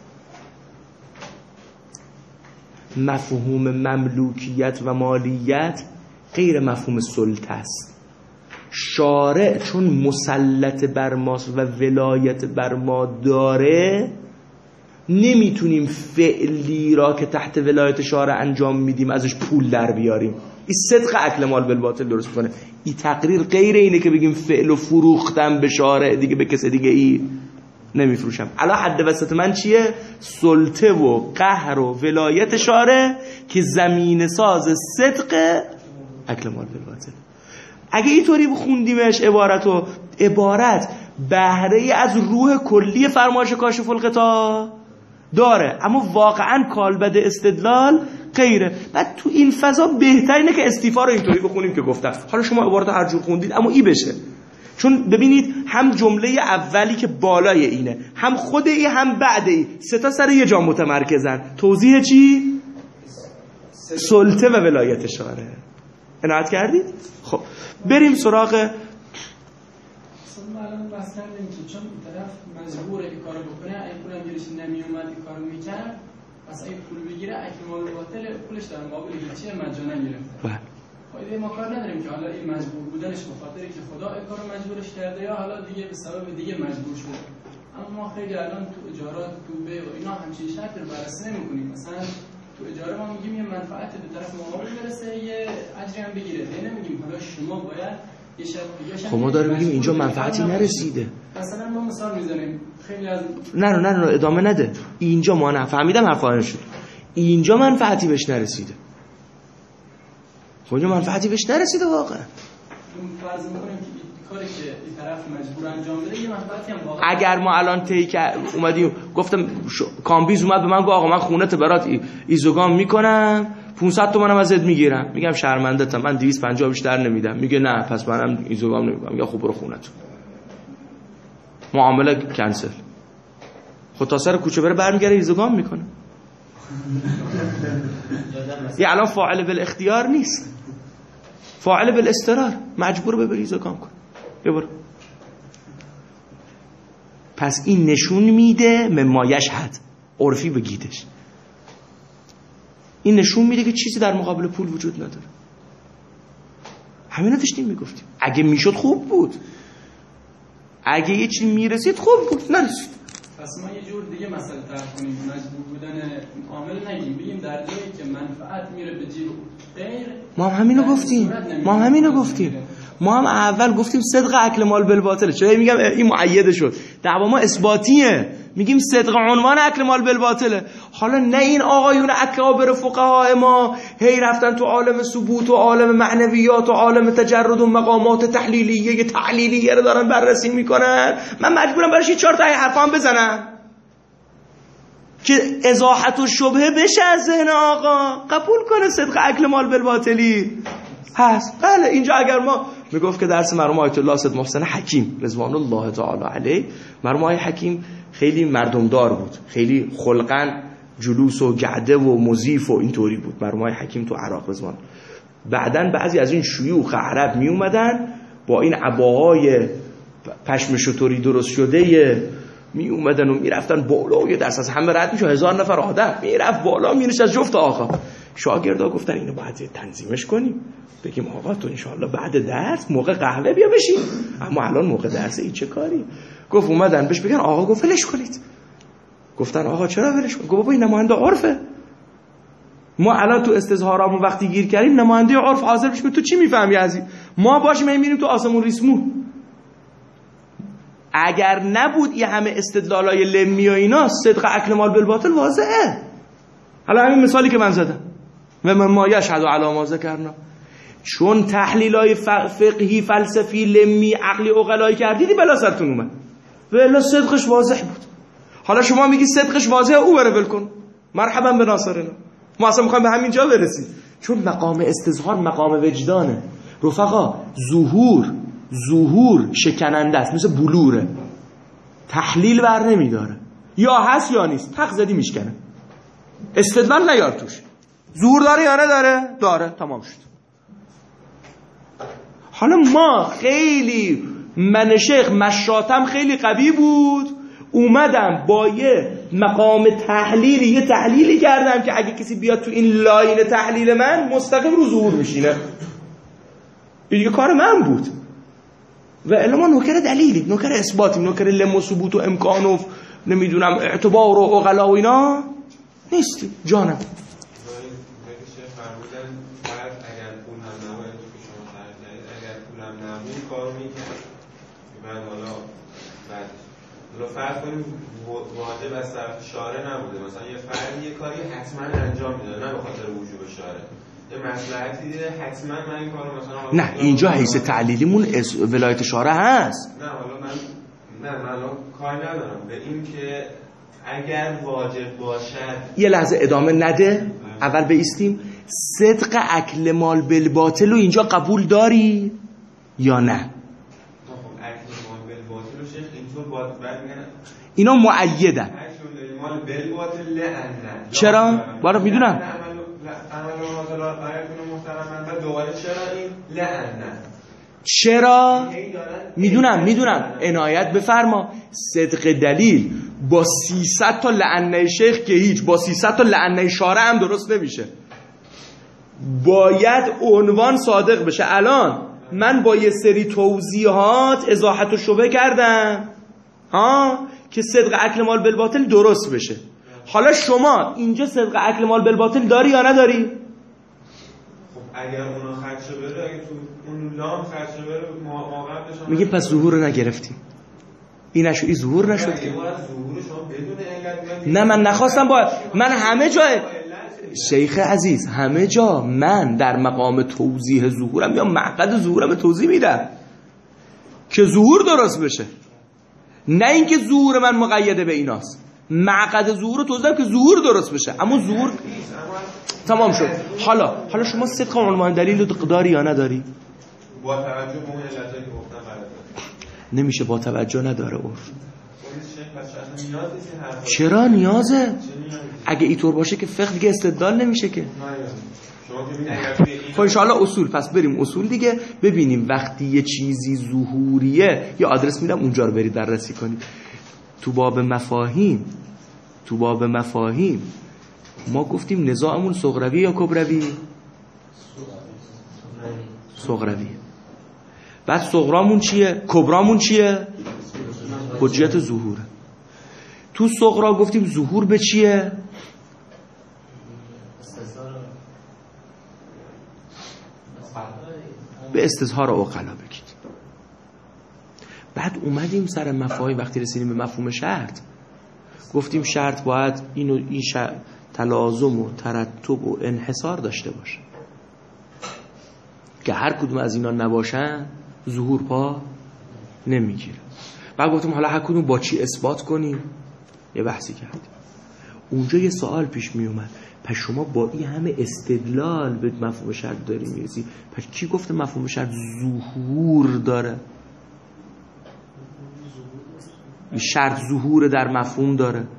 مفهوم مملوکیت و مالیت غیر مفهوم سلطه است. شارع چون مسلط بر ماست و ولایت بر ما داره، نمیتونیم فعلی را که تحت ولایت شارع انجام میدیم ازش پول در بیاریم. این صدق اکل مال بالباطل درست کنه. این تقریر غیر اینه که بگیم فعل و فروختم به شارع دیگه به کس دیگه ای نمیفروشم. الان حد وسط من چیه؟ سلطه و قهر و ولایت شارع که زمین ساز صدق اکل مال بالباطل. اگه اینطوری بخوندیمش عبارت بهره از روح کلی فرمایش کاشف الغطا داره، اما واقعا کالبد استدلال غیره. بعد تو این فضا بهترینه که استیفا رو اینطوری بخونیم که گفتم. حالا شما عبارت هر جور خوندید اما این بشه، چون ببینید هم جمله اولی که بالای اینه، هم خود این، هم بعد این، سه تا سر یه جا متمرکزن. توضیح چی؟ سلطه و ولایت شارع. عنایت کردید؟ خب بریم سراغ الان بحث کردیم که چون این طرف مجبوره این کارو بکنه، اگه پولم گیرش نمیومد این کارو میکرد، پس اگه پول بگیره اکل مال باطل، پولش در مقابل هیچی مجانا گرفته. بله. خب ما کار نداریم که حالا این مجبور بودنش به خاطر که خدا این کارو مجبورش کرده یا حالا دیگه به سبب دیگه مجبور شده. اما ما خیلی الان تو اجارات، تو بیع و اینا همچین شرط رو بررسی نمی‌کنیم. مثلا تو اجاره ما میگیم یه منفعت به طرف مقابل برسه، یه اجری هم بگیره. نمیگیم حالا شما باید خب ما داریم میگیم اینجا منفعتی نرسیده. مثلا ما مثال میزنیم خیلی از نه ادامه نده. اینجا ما نفهمیدم حرفا شد. اینجا منفعتی بهش نرسیده. خب اینجا منفعتی بهش نرسیده واقعا. فرض می‌کنیم که کاری که این طرف مجبور انجام بده یه منفعتی هم واقعا. اگر ما الان اومدیم گفتم کامبیز اومد به من گفت آقا من خونت برات ایزوگام میکنم 500 تومنم ازت میگیرم، میگم شرمنده‌ام من 250 بیشتر نمیدم، میگه نه پس منم ایزوگام نمیکنم، میگه خب برو خونت، معامله کنسل. خود تا سر کوچه بره برمیگره ایزوگام میکنه. یه الان فاعل بالاختیار نیست، فاعل بالاضطرار، مجبور به بری ایزوگام کن. ببر. پس این نشون میده مما یشهد، عرفی بگیدش، این نشون میده که چیزی در مقابل پول وجود نداره. همین رو داشتیم میگفتیم. اگه میشد خوب بود، اگه یه چیزی میرسید خوب بود، نرسید. پس ما یه جور دیگه مسئله طرح کنیم، مجبور بودن عامل نگیم، بگیم در جایی که منفعت میره به جیب غیر. ما هم همینو گفتیم. ما هم اول گفتیم صدق اکل مال بالباطله. چرا میگم این مؤید شد؟ دعوا ما اثباتیه. میگیم صدق عنوان اکل مال بالباطله. حالا نه این آقایون اکابر فقها ما هی رفتن تو عالم ثبوت و عالم معنویات و عالم تجرد و مقامات تعلیلیه رو دارن بررسی میکنن. من مجبورم براش 4 تا حرفام بزنم که ازاحت و شبهه بشه از ذهن آقا، قبول کنه صدق اکل مال بالباطلی هست. بله اینجا اگر ما میگفت که درس مرحوم آیت الله سید محسن حکیم رضوان الله تعالی علیه، مرحوم آقای حکیم خیلی مردمدار بود، خیلی خلقاً جلوس و گعده و مضیف و اینطوری بود مرحوم آقای حکیم تو عراق رضوان. بعدن بعضی از این شیوخ عرب می اومدن با این عباهای پشم شتری درست شده می اومدن و میرفتن بالا و یه دست از همه رد میشه، 1000 نفر آدم میرفت بالا مینشست از جفت آقا. شاگردا گفتن اینو باید تنظیمش کنیم، بگیم آقا تو انشاءالله بعد درس موقع قهوه بیا بشین، اما الان موقع درس این چه کاری؟ گفت اومدن بهش بگن آقا گفت ولش کنید. گفتن آقا چرا ولش کنید؟ گفت بابا این نماینده عرفه، ما الان تو استظهارامون وقتی گیر کردیم نماینده عرف حاضر بشه تو چی میفهمی از این؟ ما باش میریم تو آسمون ریسمو. اگر نبود این همه استدلالای لمی و اینا، صدق اکل مال بالباطل واضحه. حالا همین مثالی که من زدم و ما یشهد علی ما ذکرنا، چون تحلیلای فقهی فلسفی لمی عقلی عقلایی کردیدی بلا سرتون اومد و الا صدقش واضح بود. حالا شما میگی صدقش واضحه، او بره ول کن، مرحبا به ناصرنا. ما اصلا میخوایم به همین جا برسیم، چون مقام استظهار مقام وجدانه رفقا. ظهور شکننده است، مثل بلوره، تحلیل بر نمیداره، یا هست یا نیست، حق زدی میشکنه، استدلال نیار توش. ظهور داره یا نداره؟ داره، تمام شد. حالا ما خیلی من شیخ مشراتم خیلی قوی بود، اومدم با یه مقام تحلیلی یه تحلیلی کردم که اگه کسی بیاد تو این لاین تحلیل من مستقیم رو ظهور میشینه. این دیگه کار من بود و الا ما نوکر دلیلی، نوکر اثباتیم، نوکر لم و ثبوت و امکان و نمیدونم اعتبار و عقلا و اینا نیستیم. جانم فرض کنیم واجب از طرف شارع نبوده، مثلا یه فرد یه کاری حتما انجام میده نه به خاطر وجوب شارع، یه مصلحتی دیده حتما من این کارو مثلا نه اینجا حیث تعلیلیمون ولایت شارع هست. نه حالا من کاری ندارم به این که اگر واجب باشد. یه لحظه ادامه نده، اول بایستیم. صدق اکل مال بالباطل رو اینجا قبول داری یا نه؟ اینا مؤیدن. چرا؟ بارا میدونم. چرا؟ میدونم. عنایت بفرما. صدق دلیل با 300 تا لعنه شیخ که هیچ، با 300 تا لعنه شارع هم درست نمیشه. باید عنوان صادق بشه. الان من با یه سری توضیحات ازاحت و شبه کردم که صدق اکل مال بالباطل درست بشه. حالا شما اینجا صدق اکل مال بالباطل داری یا نداری؟ خب اگر اونا خدشه بره، اگه تو اون لام خدشه بره واقعا بشم میگه پس ظهور رو نگرفتیم. این ظهور نشد که نه من نخواستم من همه جای شیخ عزیز همه جا من در مقام توضیح ظهورم یا معقد ظهورم توضیح میدم که ظهور درست بشه، نه اینکه ظهور من مقیده به ایناست. معقد ظهور رو توضیح که ظهور درست بشه، اما ظهور تمام شد. حالا شما صدق عنوان دلیل داری یا نداری؟ با توجه به اون علتایی که گفتم نمیشه با توجه نداره عرف. چرا نیازه؟ اگه اینطور باشه که فقه دیگه استدلال نمیشه که. خب انشاءالله اصول، پس بریم اصول دیگه ببینیم وقتی یه چیزی ظهوریه یا آدرس میدم اونجا رو برید بررسی کنید. تو باب مفاهیم ما گفتیم نزاعمون صغروی یا کبروی؟ صغروی. بعد صغرامون چیه؟ کبرامون چیه؟ حجیت ظهوره. تو صغرا گفتیم ظهور به چیه؟ به استظهار عقلا بگید. بعد اومدیم سر مفاهیم، وقتی رسیدیم به مفهوم شرط گفتیم شرط باید این تلازم و ترتب و انحصار داشته باشه که هر کدوم از اینا نباشن ظهور پا نمیگیره. بعد گفتیم حالا هر کدوم با چی اثبات کنیم، یه بحثی کردیم. اونجا یه سوال پیش می اومد، پس شما با این همه استدلال به مفهوم شرط داری میرسی، پس کی گفته مفهوم شرط ظهور داره؟ شرط ظهور در مفهوم داره.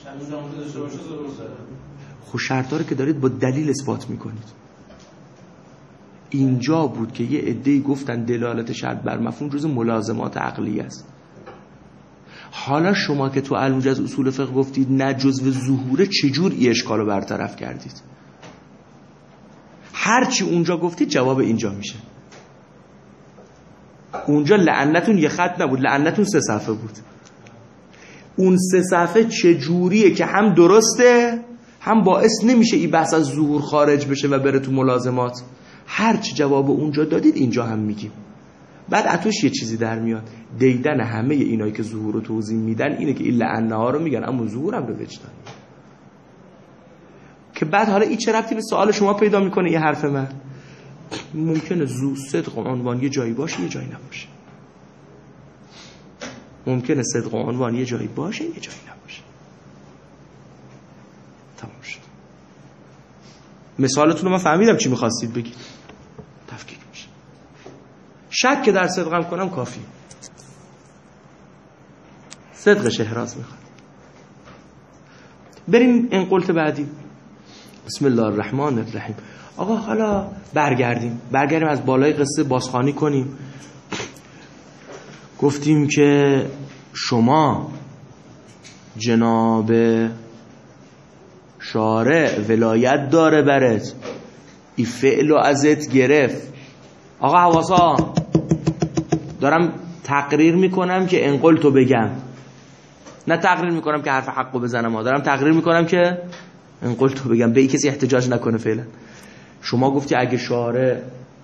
خب شرط داره که دارید با دلیل اثبات میکنید. اینجا بود که یه عده‌ای گفتن دلالت شرط بر مفهوم جز ملازمات عقلی است. حالا شما که تو علم از اصول فقه گفتید نه جزو ظهوره، چجور این اشکال رو برطرف کردید؟ هرچی اونجا گفتید جواب اینجا میشه. اونجا لعنتون یه خط نبود، لعنتون 3 صفحه بود. اون 3 صفحه چجوریه که هم درسته هم باعث نمیشه این بحث از ظهور خارج بشه و بره تو ملازمات. هرچی جواب اونجا دادید اینجا هم میگیم. بعد اتوش یه چیزی در میاد، دیدن همه اینایی که ظهور رو توضیح میدن اینه که این لعنه ها رو میگن اما ظهور هم رو وجدان. که بعد حالا این چه ربطی به سوال شما پیدا میکنه؟ یه حرف من ممکنه صدق عنوان یه جایی باشه یه جایی نباشه، ممکنه صدق عنوان یه جایی باشه یه جایی نباشه. تمام شد. مثالتون رو من فهمیدم چی میخواستید بگید. تفکیک میشه. شک که در صدقم کنم کافی. صدق شهراز میخواد. بریم انقلت بعدی. بسم الله الرحمن الرحیم. آقا حالا برگردیم از بالای قصه بازخوانی کنیم. گفتیم که شما جناب شارع ولایت داره برات، این فعل رو ازت گرفت. آقا حواسا، دارم تقریر میکنم که انقل تو بگم، نه تقریر میکنم که حرف حقو بزنم، دارم تقریر میکنم که انقل تو بگم، به این کسی احتجاج نکنه. فعلا شما گفتی اگه شارع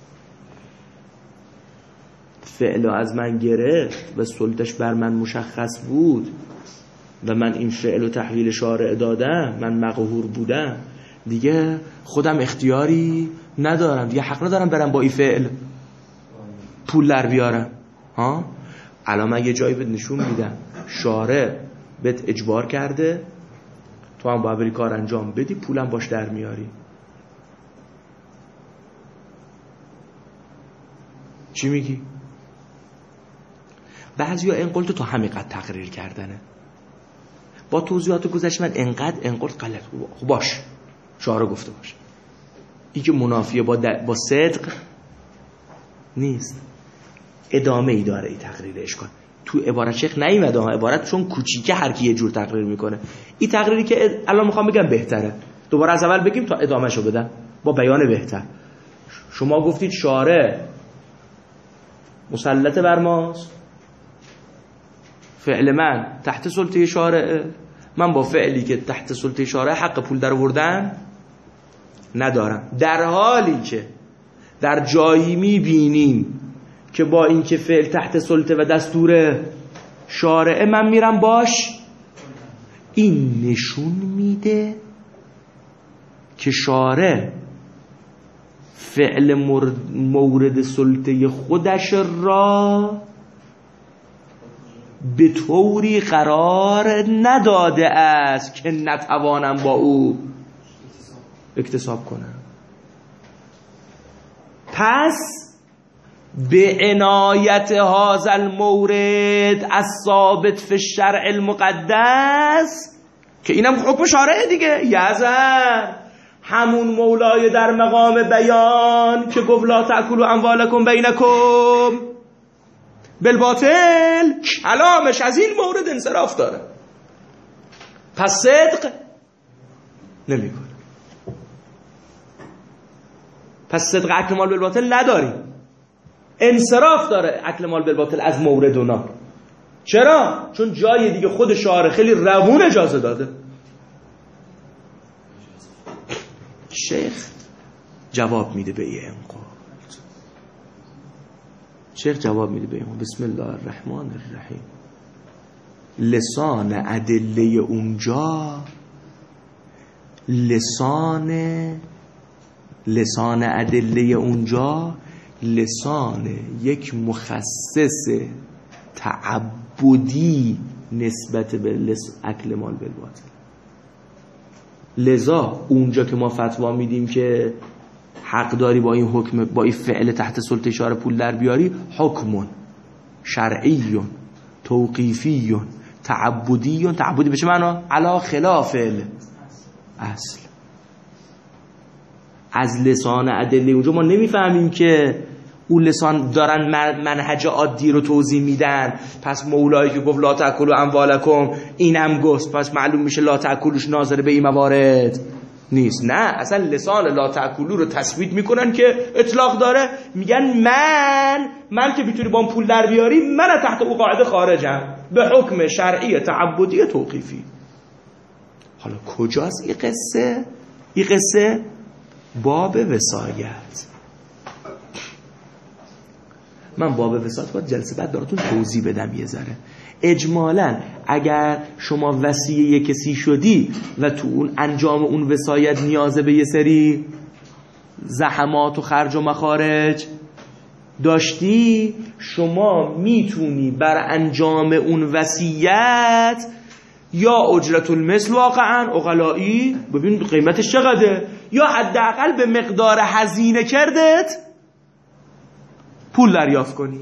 فعل از من گرفت و سلطش بر من مشخص بود و من این فعل و تحویل شارع دادم، من مقهور بودم، دیگه خودم اختیاری ندارم، دیگه حق ندارم برم با این فعل پول در بیارم. ها الان من یه جایی بهت نشون میدم شارع بهت اجبار کرده، تو هم باید بری کار انجام بدی، پولم باش در میاری. چی میگی؟ بعضیا انقل تو همینقدر تقریر کردنه، با توضیحات گذشته من انقدر انقل غلط. خب باش، شعار گفته باش، این که منافیه با صدق نیست، ادامه ای داره این تقریر اشکال. تو عبارت شیخ نیومده ها، عبارت چون کوچیکه هر کی یه جور تقریر میکنه. این تقریری که الان میخوام بگم بهتره، دوباره از اول بگیم تا ادامهشو بدم با بیان بهتر. شما گفتید شارع مسلط بر ماست، فعل من تحت سلطه شارع، من با فعلی که تحت سلطه شارع حق پول در آوردن ندارم، در حالی که در جایی میبینیم که با اینکه فعل تحت سلطه و دستور شارع من میرم باش. این نشون میده که شارع فعل مورد سلطه خودش را به طوری قرار نداده است که نتوانم با او اکتساب کنم. پس به عنایت هذا المورد الثابت فی الشرع المقدس، که اینم حکم شارع دیگه، یزن همون مولای در مقام بیان که گفت لا تأکلوا اموالکم بینکم بالباطل، کلامش از این مورد انصراف داره، پس صدق نمیکنه. پس صدق اکل مال بالباطل نداریم، انصراف داره اکل مال بالباطل از مورد اونا. چرا؟ چون جای دیگه خود شارع خیلی روون اجازه داده. شیخ جواب میده به این انقل. شیخ جواب میده به این، بسم الله الرحمن الرحیم. لسان ادله اونجا، لسان ادله اونجا لسان یک مخصص تعبدی نسبت به اکل مال بالباطل. لذا اونجا که ما فتوا میدیم که حق داری با این حکم، با این فعل تحت سلطه شارع پول در بیاری، حکم شرعی توقیفی تعبدی. تعبدی به چه معنا؟ علا خلاف اصل. از لسان ادله اونجا ما نمیفهمیم که اون لسان دارن منهج عادی رو توضیح میدن، پس مولایی که گفت لا تأکلوا اموالکم اینم گفت، پس معلوم میشه لا تأکلوش ناظر به این موارد نیست. نه، اصلا لسان لا تأکلو رو تثبیت میکنن که اطلاق داره، میگن من که بیتونی با پول در بیاری، من تحت او قاعده خارجم به حکم شرعی تعبدی توقیفی. حالا کجاست این قصه؟ این قصه باب وصایت. من باب وصایت باید جلسه بعد براتون توضیح بدم یه ذره. اجمالاً اگر شما وصیه کسی شدی و تو اون انجام اون وصایت نیازه به یه سری زحمات و خرج و مخارج داشتی، شما میتونی بر انجام اون وصیت یا اجرت المثل واقعا اغلایی، ببین قیمتش چقدره، یا حداقل به مقدار هزینه کردت پول دریافت کنی.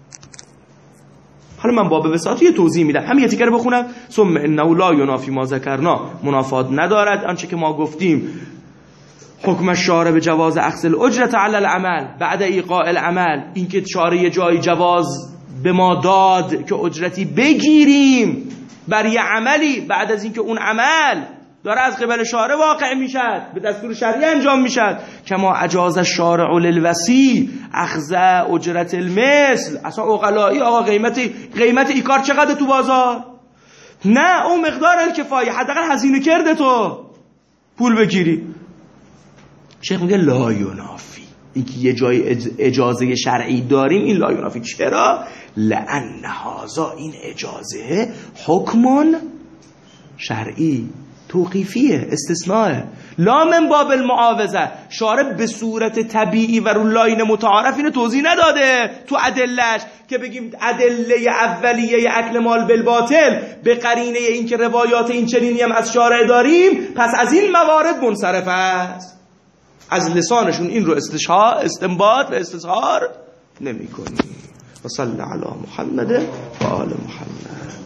حالا من باب وصایت یه توضیح میدم، همین یه تیکه رو بخونم. ثم انه لا ینافی ما ذکرنا، منافات ندارد آنچه که ما گفتیم. حکم الشارع به جواز اخذ الاجرة علی العمل بعد ایقاع العمل، این که شارع یه جایی جواز به ما داد که اجرتی بگیریم بر یه عملی بعد از اینکه اون عمل داره از قبل شارع واقع میشد، به دستور شرعی انجام میشد. کما اجاز الشارع للوصی اخذ اجرت المثل. اصلا عقلایی آقا قیمت این کار چقدر تو بازار؟ نه، اون مقدار الکفایه، حداقل هزینه کرده تو پول بگیری. شیخ میگه لا ینافی، اینکه یه جای اجازه شرعی داریم این لا ینافی. چرا؟ لأن هذا، این اجازه حکم شرعی توقیفیه، استثناء، لا من باب المعاوضه. شارع به صورت طبیعی و رو لاین متعارف اینو توضیح نداده تو ادلهش که بگیم ادله اولیه اکل مال بالباطل به قرینه این که روایات این چنینی هم از شارع داریم، پس از این موارد منصرف است. از لسانشون این رو استنباط و استظهار نمی کنی. و صلی علی محمد و آل محمد.